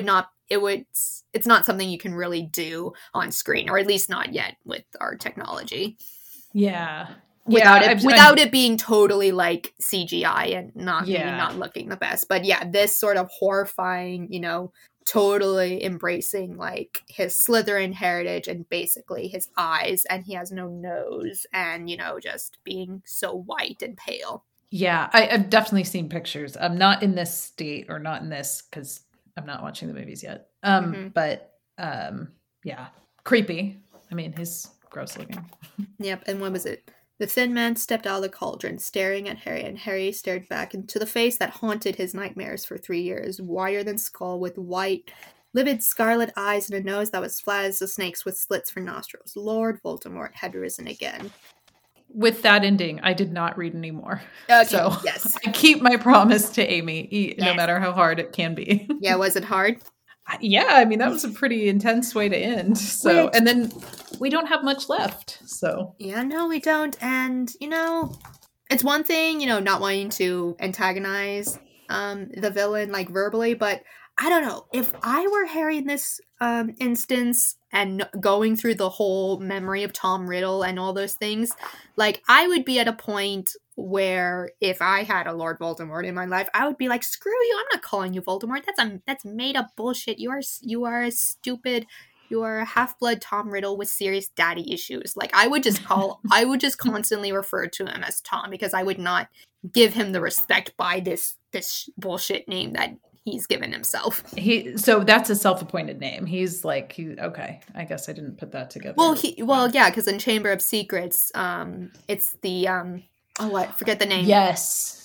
not something you can really do on screen, or at least not yet with our technology.
Yeah.
Without it being totally like CGI and not looking the best. But yeah, this sort of horrifying, totally embracing like his Slytherin heritage and basically his eyes, and he has no nose, and just being so white and pale.
Yeah, I've definitely seen pictures. I'm not in this state, or not in this because I'm not watching the movies yet. But yeah, creepy. I mean, he's gross looking.
Yep. And what was it? The thin man stepped out of the cauldron, staring at Harry, and Harry stared back into the face that haunted his nightmares for 3 years, wider than skull, with white, livid scarlet eyes and a nose that was flat as a snake's with slits for nostrils. Lord Voldemort had risen again.
With that ending, I did not read anymore.
Okay,
so
yes.
I keep my promise to Amy, no matter how hard it can be.
Yeah, was it hard?
Yeah, I mean, that was a pretty intense way to end. So, and then we don't have much left. So,
yeah, no, we don't. And, it's one thing, not wanting to antagonize the villain, like, verbally, but I don't know. If I were Harry in this instance and going through the whole memory of Tom Riddle and all those things, like, I would be at a point where if I had a Lord Voldemort in my life, I would be like, screw you, I'm not calling you Voldemort. That's made up bullshit. You are a stupid, you are a half-blood Tom Riddle with serious daddy issues. Like, I would just constantly refer to him as Tom, because I would not give him the respect by this bullshit name that he's given himself.
So that's a self-appointed name. He's like, okay. I guess I didn't put that together.
Yeah, because in Chamber of Secrets, it's the forget the name.
Yes.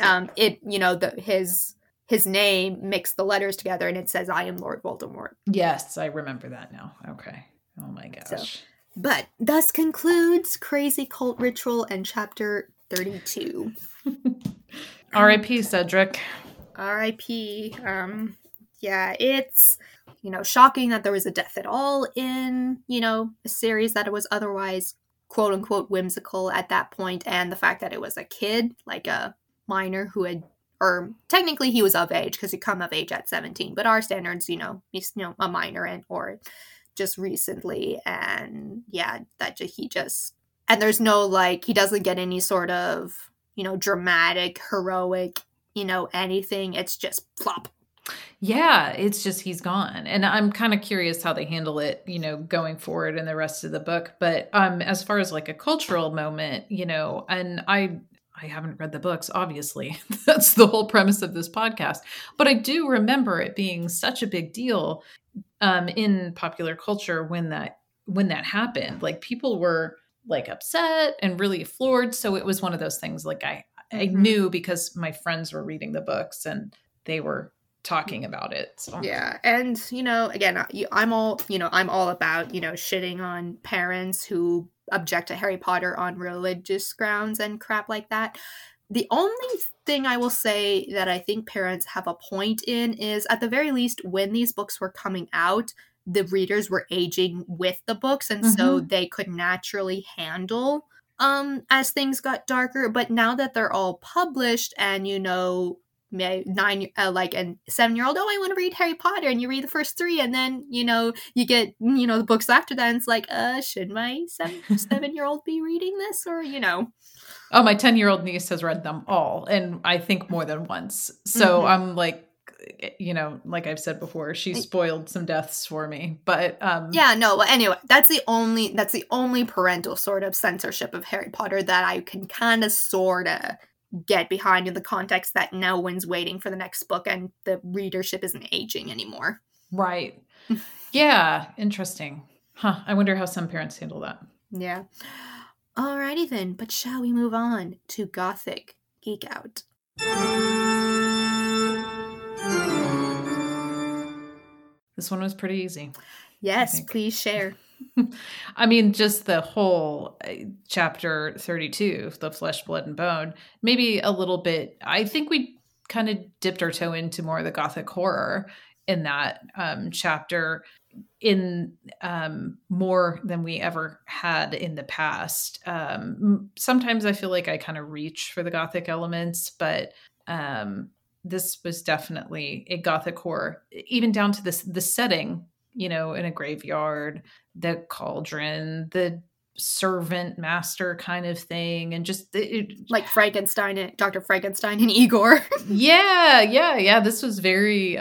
His name mixed the letters together, and it says, "I am Lord Voldemort."
Yes, I remember that now. Okay. Oh my gosh.
But thus concludes Crazy Cult Ritual and Chapter 32.
R.I.P. Cedric.
R.I.P. Yeah, it's, shocking that there was a death at all in, a series that it was otherwise quote unquote whimsical at that point, and the fact that it was a kid, like a minor who had, or technically he was of age because he come of age at 17, but our standards, he's a minor or just recently, and yeah, and there's no like, he doesn't get any sort of, dramatic, heroic, anything. It's just plop.
Yeah, it's just he's gone. And I'm kind of curious how they handle it, going forward in the rest of the book. But as far as like a cultural moment, and I haven't read the books, obviously. That's the whole premise of this podcast. But I do remember it being such a big deal in popular culture when that happened. Like people were like upset and really floored. So it was one of those things like I knew because my friends were reading the books and they were talking about it. So
Yeah, and again, I'm all about shitting on parents who object to Harry Potter on religious grounds and crap like that. The only thing I will say that I think parents have a point in is, at the very least, when these books were coming out, the readers were aging with the books, and so they could naturally handle as things got darker. But now that they're all published, and like a 7-year-old, oh, I want to read Harry Potter, and you read the first 3, and then you get the books after that, and it's like, should my 7-year-old be reading this, or
Oh, my 10-year-old niece has read them all, and I think more than once. So I'm like, like I've said before, she spoiled some deaths for me. But
yeah, no. Well, anyway, that's the only parental sort of censorship of Harry Potter that I can kind of sort of get behind, in the context that no one's waiting for the next book and the readership isn't aging anymore.
Right. Yeah. Interesting. Huh. I wonder how some parents handle that.
Yeah. Alrighty then, but shall we move on to Gothic Geek Out?
This one was pretty easy.
Yes, please share.
I mean, just the whole chapter 32, the flesh, blood, and bone, maybe a little bit. I think we kind of dipped our toe into more of the Gothic horror in that chapter, in more than we ever had in the past. Sometimes I feel like I kind of reach for the Gothic elements, but this was definitely a Gothic horror, even down to the setting, in a graveyard, the cauldron, the servant master kind of thing, and just
like Frankenstein and Dr. Frankenstein and Igor.
yeah. This was very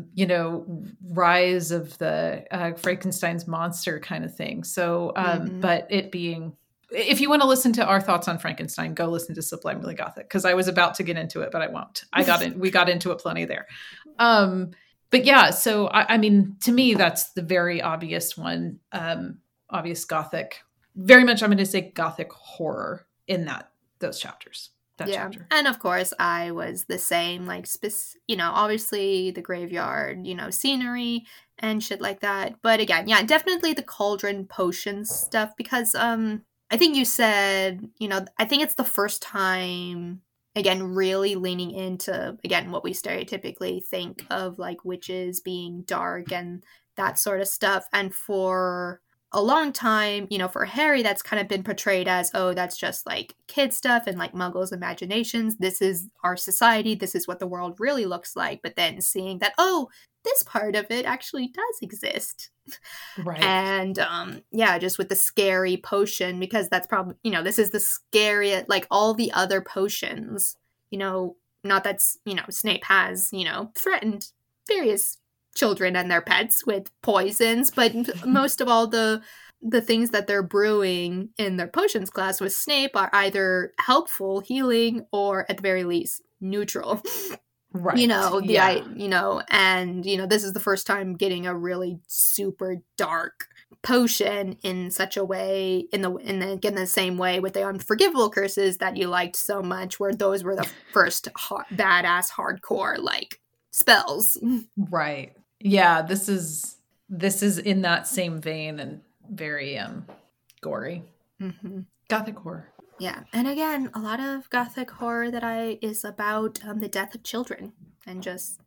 rise of the Frankenstein's monster kind of thing. So but it being, if you want to listen to our thoughts on Frankenstein, go listen to Sublimely Gothic, because I was about to get into it, but I won't. We got into it plenty there. But yeah, so I mean, to me, that's the very obvious one. Obvious Gothic, very much. I'm going to say Gothic horror in those chapters. Chapter.
And of course, I was the same. Like, obviously the graveyard, scenery and shit like that. But again, yeah, definitely the cauldron potions stuff, because I think you said, I think it's the first time, again, really leaning into, again, what we stereotypically think of, like, witches being dark and that sort of stuff. And for a long time, for Harry, that's kind of been portrayed as, oh, that's just like kid stuff and like muggles' imaginations. This is our society. This is what the world really looks like. But then seeing that, oh, this part of it actually does exist.
Right.
And just with the scary potion, because that's probably, this is the scariest, like all the other potions, not that, Snape has, threatened various children and their pets with poisons, but most of all the things that they're brewing in their potions class with Snape are either helpful, healing, or at the very least neutral.
Right.
And this is the first time getting a really super dark potion in such a way, in the same way with the unforgivable curses that you liked so much, where those were the first badass hardcore like spells.
Right. Yeah, this is in that same vein and very gory. Gothic horror.
Yeah, and again, a lot of Gothic horror that is about the death of children, and just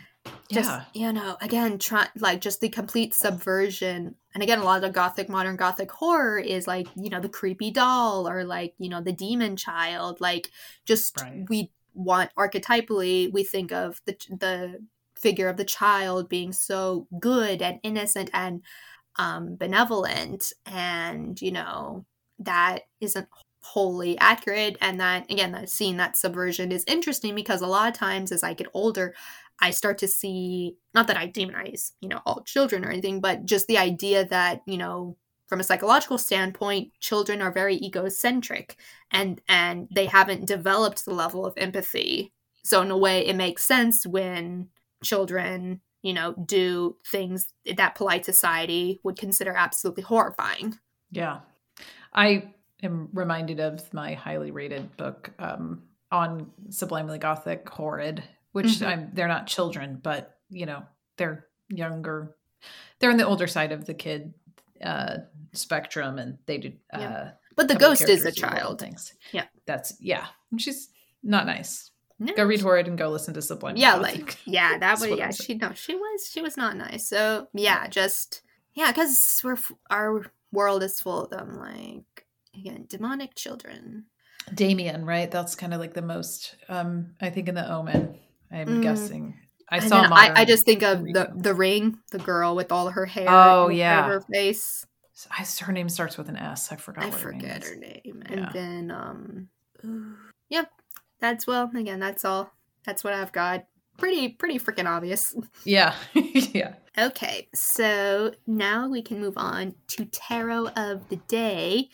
again, just the complete subversion. And again, a lot of modern Gothic horror is like, the creepy doll, or like, the demon child. Like, just we want, archetypally, we think of the figure of the child being so good and innocent and benevolent, and that isn't wholly accurate. And that, again, seeing that subversion is interesting, because a lot of times as I get older, I start to see, not that I demonize, all children or anything, but just the idea that, from a psychological standpoint, children are very egocentric and they haven't developed the level of empathy. So in a way, it makes sense when children, do things that polite society would consider absolutely horrifying.
Yeah. I am reminded of my highly rated book on Sublimely Gothic, Horrid, which they're not children, but, they're younger. They're on the older side of the kid spectrum, and they do.
But the ghost is a child.
Things.
Yeah.
She's not nice.
No.
Go read Horrid and go listen to Sublimely Gothic.
That was, she was not nice. So because our world is full of them, like, again, demonic children.
Damien, right? That's kind of like the most, I think in The Omen, I'm guessing. I
just think of the Ring, the girl with all her hair.
Oh, yeah.
Her face.
Her name starts with an S. I forget her
name. And then, that's all. That's what I've got. Pretty freaking obvious.
Yeah. Yeah.
Okay, so now we can move on to Tarot of the Day,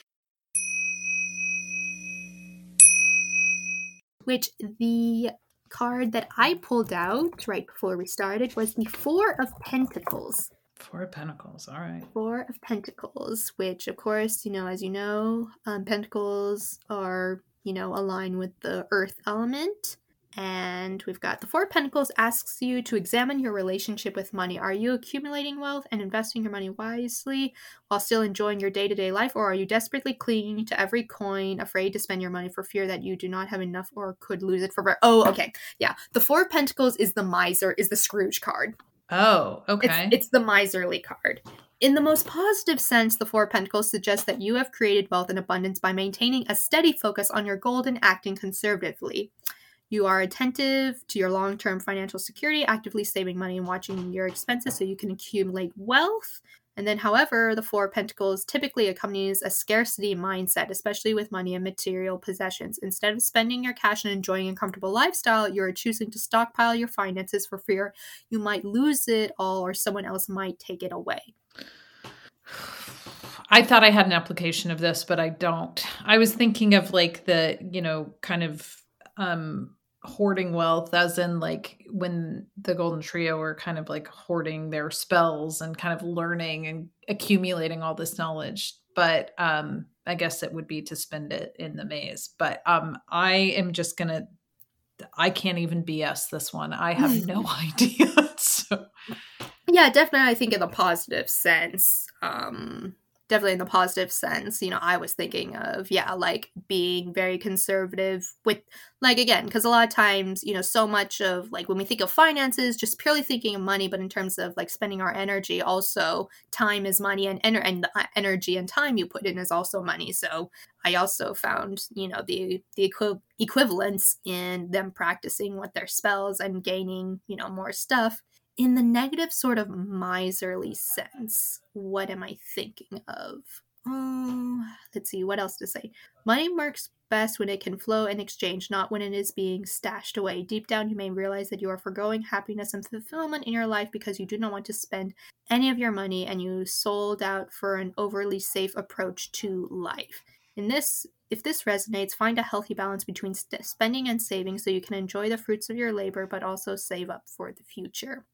which the card that I pulled out right before we started was the Four of Pentacles.
Four of Pentacles, all right.
Four of Pentacles, which, of course, as you know, Pentacles are, aligned with the earth element. And we've got the Four of Pentacles asks you to examine your relationship with money. Are you accumulating wealth and investing your money wisely while still enjoying your day-to-day life? Or are you desperately clinging to every coin, afraid to spend your money for fear that you do not have enough or could lose it forever? Oh, okay. Yeah. The Four of Pentacles is the Scrooge card.
Oh, okay.
It's the miserly card. In the most positive sense, the Four of Pentacles suggests that you have created wealth and abundance by maintaining a steady focus on your goal and acting conservatively. You are attentive to your long-term financial security, actively saving money and watching your expenses so you can accumulate wealth. And then, however, the Four of Pentacles typically accompanies a scarcity mindset, especially with money and material possessions. Instead of spending your cash and enjoying a comfortable lifestyle, you are choosing to stockpile your finances for fear you might lose it all or someone else might take it away.
I thought I had an application of this, but I don't. I was thinking of like the, kind of hoarding wealth, as in like when the Golden Trio were kind of like hoarding their spells and kind of learning and accumulating all this knowledge. But I guess it would be to spend it in the maze. But I am just I can't even BS this one. I have no idea. So.
Yeah, definitely. I think in the positive sense. Definitely in the positive sense, I was thinking of, like being very conservative with, like, again, because a lot of times, so much of, like, when we think of finances, just purely thinking of money, but in terms of, like, spending our energy, also time is money, and the energy and time you put in is also money. So I also found, the equivalence in them practicing with their spells and gaining, more stuff. In the negative sort of miserly sense, what am I thinking of? Let's see, what else to say? Money works best when it can flow in exchange, not when it is being stashed away. Deep down, you may realize that you are forgoing happiness and fulfillment in your life because you do not want to spend any of your money and you sold out for an overly safe approach to life. If this resonates, find a healthy balance between spending and saving so you can enjoy the fruits of your labor, but also save up for the future.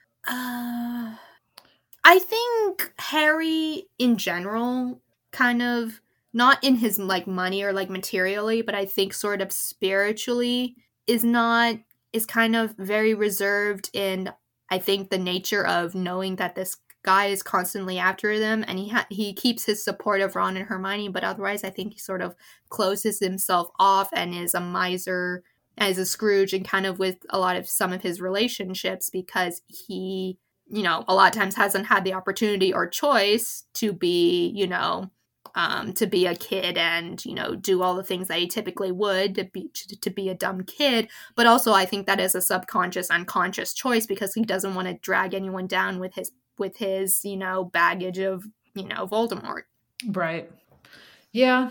I think Harry in general, kind of, not in his like money or like materially, but I think sort of spiritually is kind of very reserved in, I think, the nature of knowing that this guy is constantly after them, and he keeps his support of Ron and Hermione, but otherwise I think he sort of closes himself off and is a miser as a Scrooge, and kind of with some of his relationships, because he, a lot of times hasn't had the opportunity or choice to be, to be a kid and, do all the things that he typically would to be a dumb kid. But also I think that is a subconscious, unconscious choice because he doesn't want to drag anyone down with his, baggage of, Voldemort.
Right. Yeah.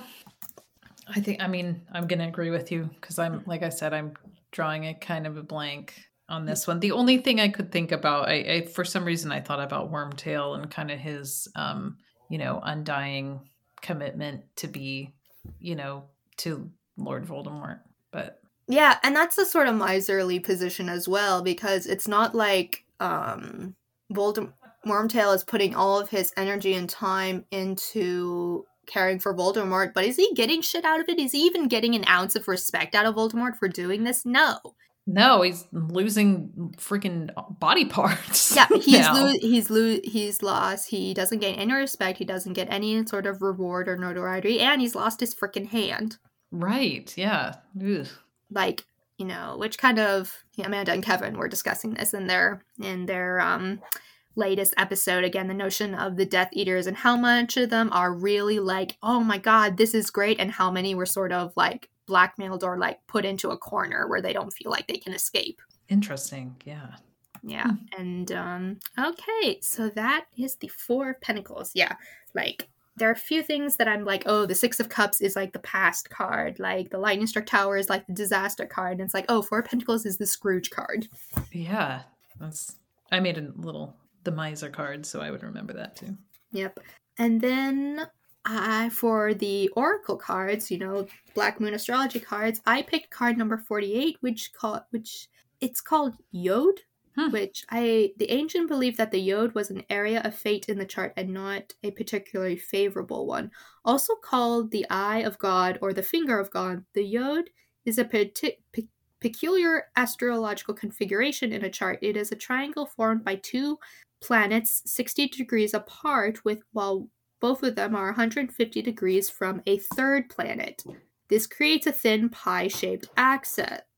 I'm going to agree with you because like I said, I'm drawing a kind of a blank. on this one. The only thing I could think about, I for some reason I thought about Wormtail and kind of his undying commitment to be, to Lord Voldemort. But
Yeah, and that's a sort of miserly position as well, because it's not like Wormtail is putting all of his energy and time into caring for Voldemort, but is he getting shit out of it? Is he even getting an ounce of respect out of Voldemort for doing this? No.
no, he's losing freaking body parts.
Yeah,
now.
he's lost. He doesn't gain any respect. He doesn't get any sort of reward or notoriety, and he's lost his freaking hand.
Right? Yeah. Ugh.
Like, which kind of Amanda and Kevin were discussing this in their latest episode. Again, the notion of the Death Eaters and how much of them are really like, oh my god, this is great, and how many were sort of like blackmailed or like put into a corner where they don't feel like they can escape.
Interesting. Yeah.
Yeah. And okay, so that is the Four of Pentacles. Yeah. Like, there are a few things that I'm like, oh, the Six of Cups is like the past card. Like, the Lightning Struck Tower is like the disaster card. And it's like, oh, Four of Pentacles is the Scrooge card.
Yeah. I made a little, the miser card, so I would remember that too.
Yep. And then for the Oracle cards, Black Moon Astrology cards, I picked card number 48, which it's called Yod. Which the ancient believed that the Yod was an area of fate in the chart and not a particularly favorable one. Also called the Eye of God or the Finger of God, the Yod is a peculiar astrological configuration in a chart. It is a triangle formed by two planets 60 degrees apart, while both of them are 150 degrees from a third planet. This creates a thin pie-shaped aspect.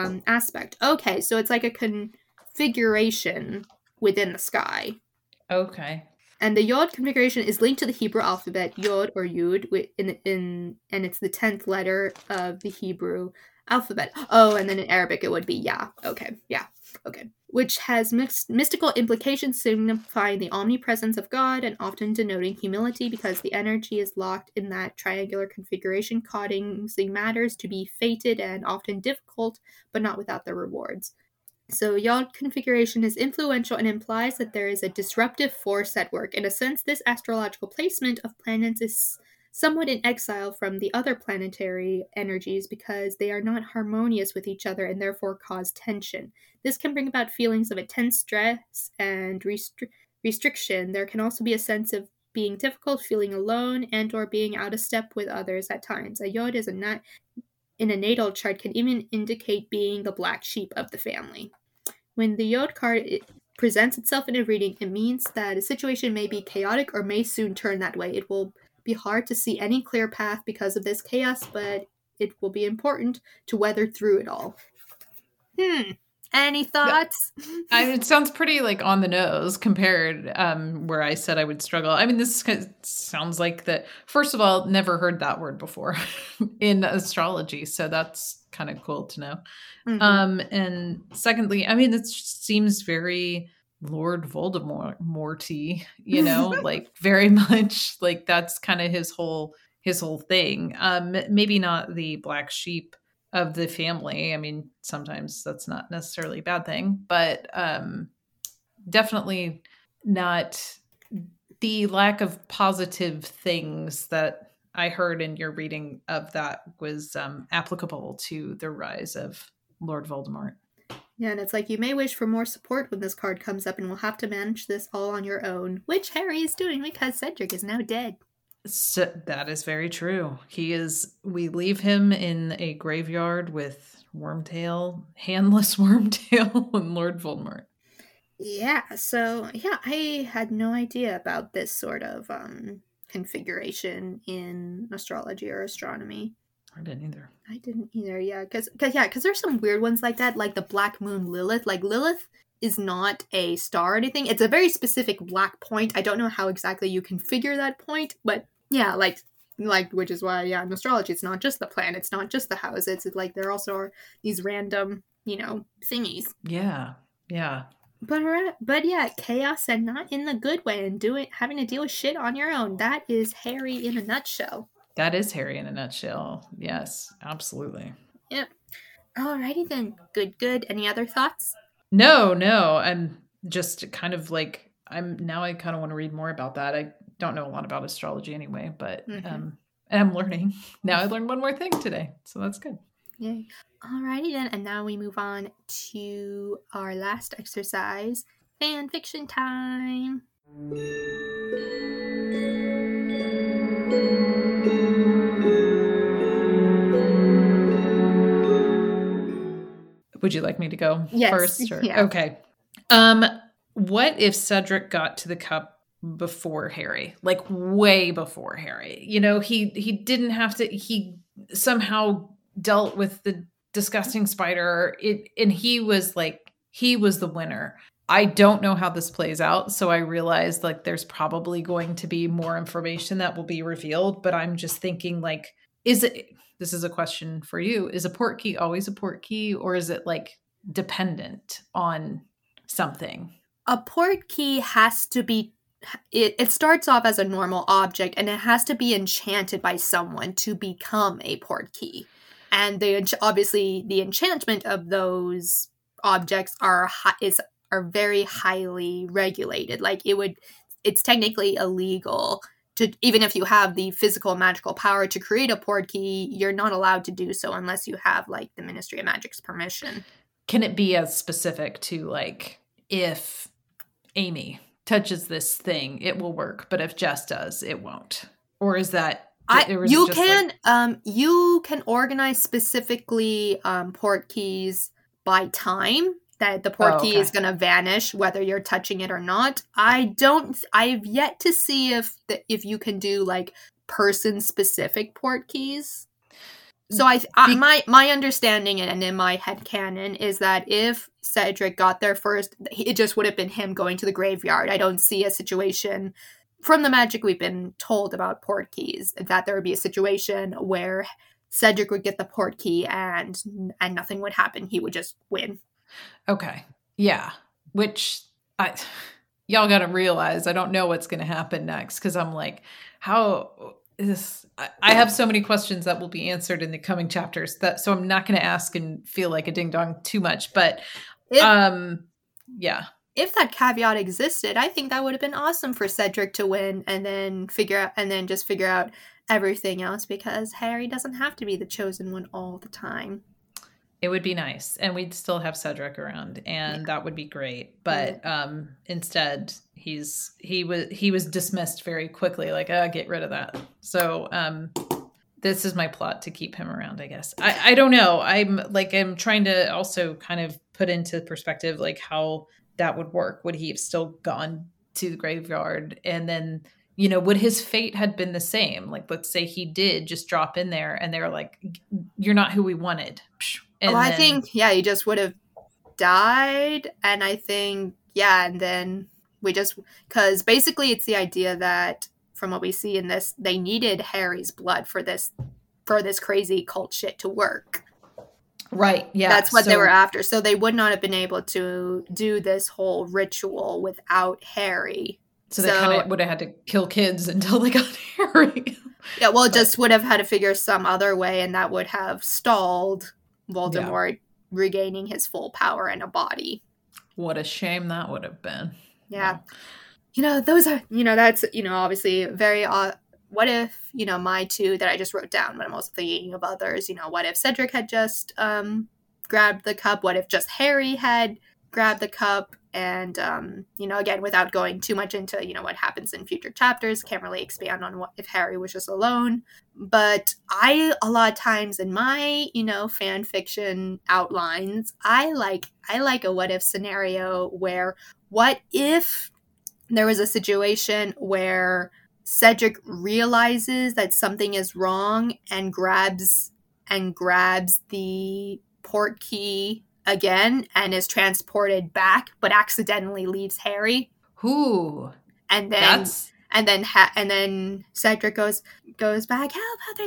Okay, so it's like a configuration within the sky.
Okay.
And the Yod configuration is linked to the Hebrew alphabet, Yod or Yud, and it's the 10th letter of the Hebrew alphabet. Oh, and then in Arabic it would be Ya. Okay, yeah, okay. Which has mystical implications signifying the omnipresence of God and often denoting humility because the energy is locked in that triangular configuration, causing matters to be fated and often difficult, but not without their rewards. So Yod configuration is influential and implies that there is a disruptive force at work. In a sense, this astrological placement of planets is somewhat in exile from the other planetary energies because they are not harmonious with each other and therefore cause tension. This can bring about feelings of intense stress and restriction. There can also be a sense of being difficult, feeling alone, and or being out of step with others at times. A Yod is in a natal chart can even indicate being the black sheep of the family. When the Yod card presents itself in a reading, it means that a situation may be chaotic or may soon turn that way. It will be hard to see any clear path because of this chaos, but it will be important to weather through it all. Any thoughts?
It sounds pretty like on the nose compared where I said I would struggle. I mean, this sounds like that. First of all, never heard that word before in astrology. So that's kind of cool to know. Mm-hmm. And secondly, I mean, it seems very Lord Voldemort-y, like very much like that's kind of his whole thing. Maybe not the black sheep of the family. I mean, sometimes that's not necessarily a bad thing, but definitely not the lack of positive things that I heard in your reading of that was applicable to the rise of Lord Voldemort.
Yeah, and it's like you may wish for more support when this card comes up and will have to manage this all on your own, which Harry is doing because Cedric is now dead.
So that is very true. We leave him in a graveyard with Wormtail, handless Wormtail, and Lord Voldemort.
Yeah, so yeah, I had no idea about this sort of configuration in astrology or astronomy.
I didn't
either, yeah, because there's some weird ones like that, like the Black Moon Lilith. Like, Lilith is not a star or anything. It's a very specific black point. I don't know how exactly you configure that point, but yeah, like which is why, yeah, in astrology, it's not just the planets, not just the houses. It's like there also are these random, thingies.
Yeah.
But yeah, chaos and not in the good way and having to deal with shit on your own. That is Harry in a nutshell.
That is Harry in a nutshell. Yes, absolutely.
Yep. Alrighty then. Good. Any other thoughts?
No. I'm just kind of like, I kind of want to read more about that. I don't know a lot about astrology anyway, but and I'm learning. Now I learned one more thing today, so that's good.
Yay. Alrighty then, and now we move on to our last exercise, fan fiction time.
Would you like me to go first? Or?
Yeah.
Okay. What if Cedric got to the cup before Harry? Like way before Harry. You know, he didn't have to, he somehow dealt with the disgusting spider. And he was the winner. I don't know how this plays out, so I realized like there's probably going to be more information that will be revealed, but I'm just thinking like, this is a question for you. Is a portkey always a portkey, or is it like dependent on something?
A portkey has to be, it starts off as a normal object and it has to be enchanted by someone to become a portkey. And obviously the enchantment of those objects are very highly regulated. Like it's technically illegal to, even if you have the physical magical power to create a portkey, you're not allowed to do so unless you have like the Ministry of Magic's permission.
Can it be as specific to like, if Amy touches this thing, it will work, but if Jess does, it won't? Or is that you
can organize specifically portkeys by time that the portkey is going to vanish whether you're touching it or not. I've yet to see if you can do like person specific portkeys. So my understanding and in my headcanon is that if Cedric got there first, it just would have been him going to the graveyard. I don't see a situation from the magic we've been told about portkeys that there would be a situation where Cedric would get the portkey and nothing would happen. He would just win.
Okay. Yeah. Which y'all got to realize I don't know what's going to happen next, because I'm like, how is this? I have so many questions that will be answered in the coming chapters, so I'm not going to ask and feel like a ding dong too much. But yeah.
If that caveat existed, I think that would have been awesome for Cedric to win and then figure out everything else, because Harry doesn't have to be the chosen one all the time.
It would be nice, and we'd still have Cedric around, and that would be great. But instead, he was dismissed very quickly. Like, get rid of that. So this is my plot to keep him around, I guess. I don't know. I'm trying to also kind of put into perspective like how that would work. Would he have still gone to the graveyard, and then, you know, would his fate had been the same? Like, let's say he did just drop in there and they're like, you're not who we wanted. And
I think, he just would have died. And I think, and then because basically it's the idea that from what we see in this, they needed Harry's blood for this crazy cult shit to work.
Right. Yeah.
That's what they were after. So they would not have been able to do this whole ritual without Harry.
So they kind of would have had to kill kids until they got Harry.
Yeah, well, just would have had to figure some other way, and that would have stalled Voldemort regaining his full power in a body.
What a shame that would have been.
Yeah. You know, those are, that's, obviously very what if, my two that I just wrote down, but I'm also thinking of others, what if Cedric had just grabbed the cup? What if just Harry had grabbed the cup? And, again, without going too much into, what happens in future chapters, can't really expand on what if Harry was just alone. But a lot of times in my, fan fiction outlines, I like a what if scenario where what if there was a situation where Cedric realizes that something is wrong and grabs the portkey again and is transported back, but accidentally leaves Harry.
Ooh.
And then Cedric goes back. Help! There's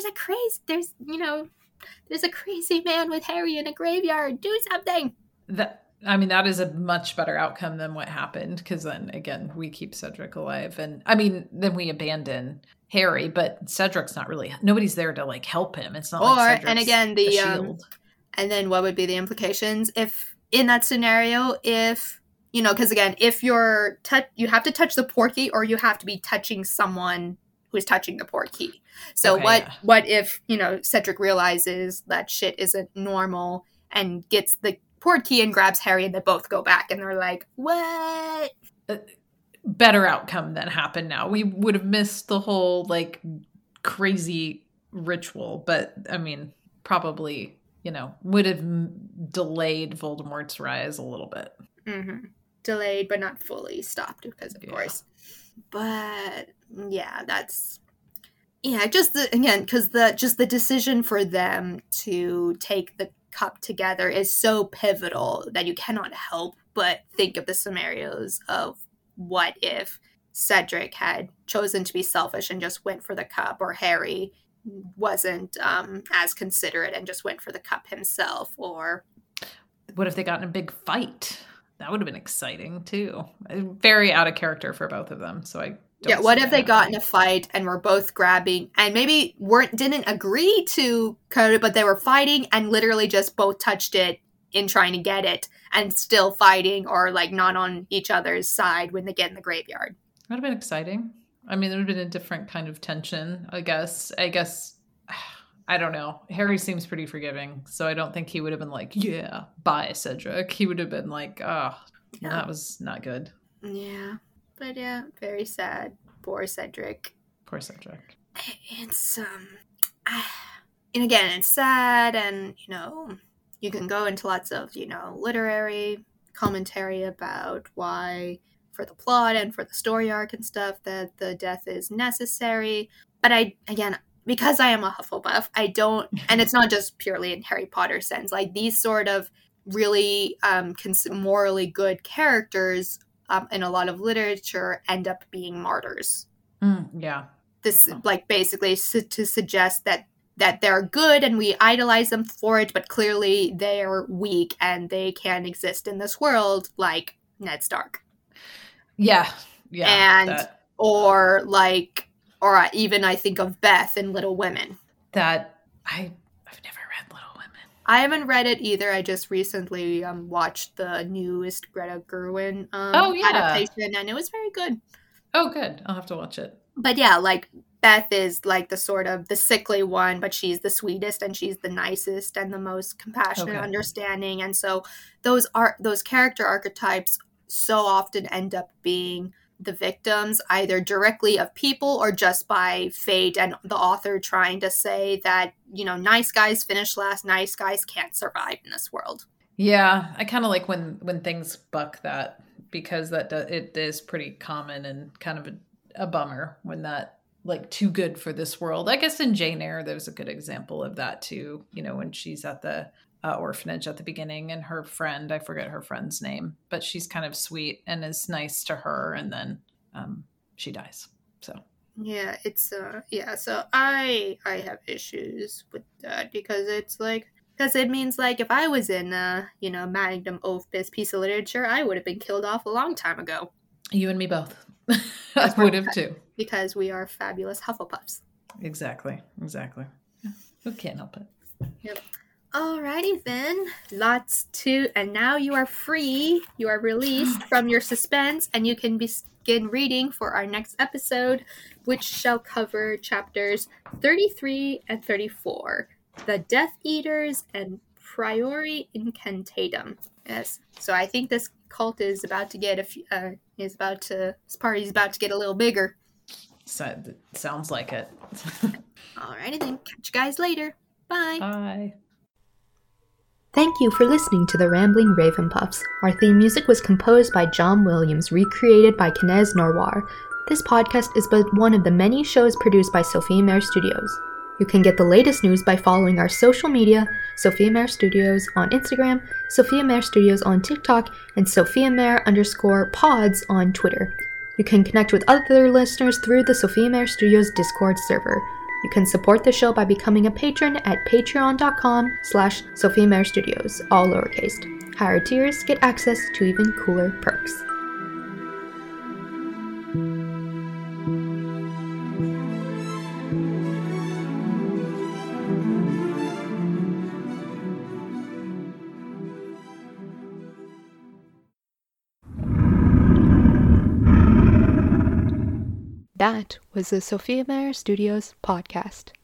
a crazy man with Harry in a graveyard. Do something.
That is a much better outcome than what happened, because then again we keep Cedric alive, and then we abandon Harry, but Cedric's nobody's there to like help him. It's not like Cedric's
and again
the shield.
And then what would be the implications if in that scenario, if, you know, because again, if you have to touch the portkey or you have to be touching someone who's touching the portkey. So what if, you know, Cedric realizes that shit isn't normal and gets the portkey and grabs Harry and they both go back and they're like, what?
Better outcome than happened now. We would have missed the whole like crazy ritual, but I mean, probably, you know, would have delayed Voldemort's rise a little bit.
Mm-hmm. Delayed, but not fully stopped, because of course. But yeah, that's just because the decision for them to take the cup together is so pivotal that you cannot help but think of the scenarios of what if Cedric had chosen to be selfish and just went for the cup, or Harry wasn't as considerate and just went for the cup himself, or
what if they got in a big fight? That would have been exciting too. Very out of character for both of them. So
what if they got in a fight and were both grabbing and maybe didn't agree to cut it, but they were fighting and literally just both touched it in trying to get it and still fighting, or like not on each other's side when they get in the graveyard.
That would have been exciting. I mean, there would have been a different kind of tension, I guess. I don't know. Harry seems pretty forgiving, so I don't think he would have been like, yeah, bye, Cedric. He would have been like, that was not good.
Yeah. But yeah, very sad. Poor Cedric.
Poor Cedric.
It's, and again, it's sad, and, you know, you can go into lots of, you know, literary commentary about why, for the plot and for the story arc and stuff, that the death is necessary. But because I am a Hufflepuff, I don't, and it's not just purely in Harry Potter sense, like these sort of really morally good characters in a lot of literature end up being martyrs.
Yeah.
This, like, basically to suggest that they're good and we idolize them for it, but clearly they're weak and they can't exist in this world, like Ned Stark.
Yeah.
And, or even I think of Beth in Little Women.
That I've never read Little Women.
I haven't read it either. I just recently watched the newest Greta Gerwig adaptation, and it was very good.
Oh, good. I'll have to watch it.
But yeah, like Beth is like the sort of the sickly one, but she's the sweetest and she's the nicest and the most compassionate, understanding. And so those character archetypes so often end up being the victims, either directly of people or just by fate and the author trying to say that, you know, nice guys finish last, nice guys can't survive in this world.
Yeah, I kind of like when things buck that, because it is pretty common and kind of a bummer when that, like, too good for this world. I guess in Jane Eyre, there's a good example of that too. You know, when she's at the orphanage at the beginning and her friend, I forget her friend's name, but she's kind of sweet and is nice to her, and then she dies. So
yeah, it's so I have issues with that, because it's like, because it means, like, if I was in you know, magnum opus piece of literature, I would have been killed off a long time ago.
You and me both. I would have too,
because we are fabulous Hufflepuffs.
Exactly. Yeah. Who can't help it?
Yep. Alrighty then, and now you are free. You are released from your suspense, and you can begin reading for our next episode, which shall cover chapters 33 and 34, The Death Eaters and Priori Incantatem. Yes, so I think this cult is about to get this party's about to get a little bigger.
So, sounds like it.
Alrighty then, catch you guys later. Bye.
Bye.
Thank you for listening to the Rambling Ravenpuffs. Our theme music was composed by John Williams, recreated by Knez Norwar. This podcast is but one of the many shows produced by Sophia Mare Studios. You can get the latest news by following our social media, Sophia Mare Studios on Instagram, Sophia Mare Studios on TikTok, and Sophia Mare_pods on Twitter. You can connect with other listeners through the Sophia Mare Studios Discord server. You can support the show by becoming a patron at patreon.com/Sophia Mare Studios, all lowercase. Higher tiers get access to even cooler perks. That was the Sophia Meyer Studios podcast.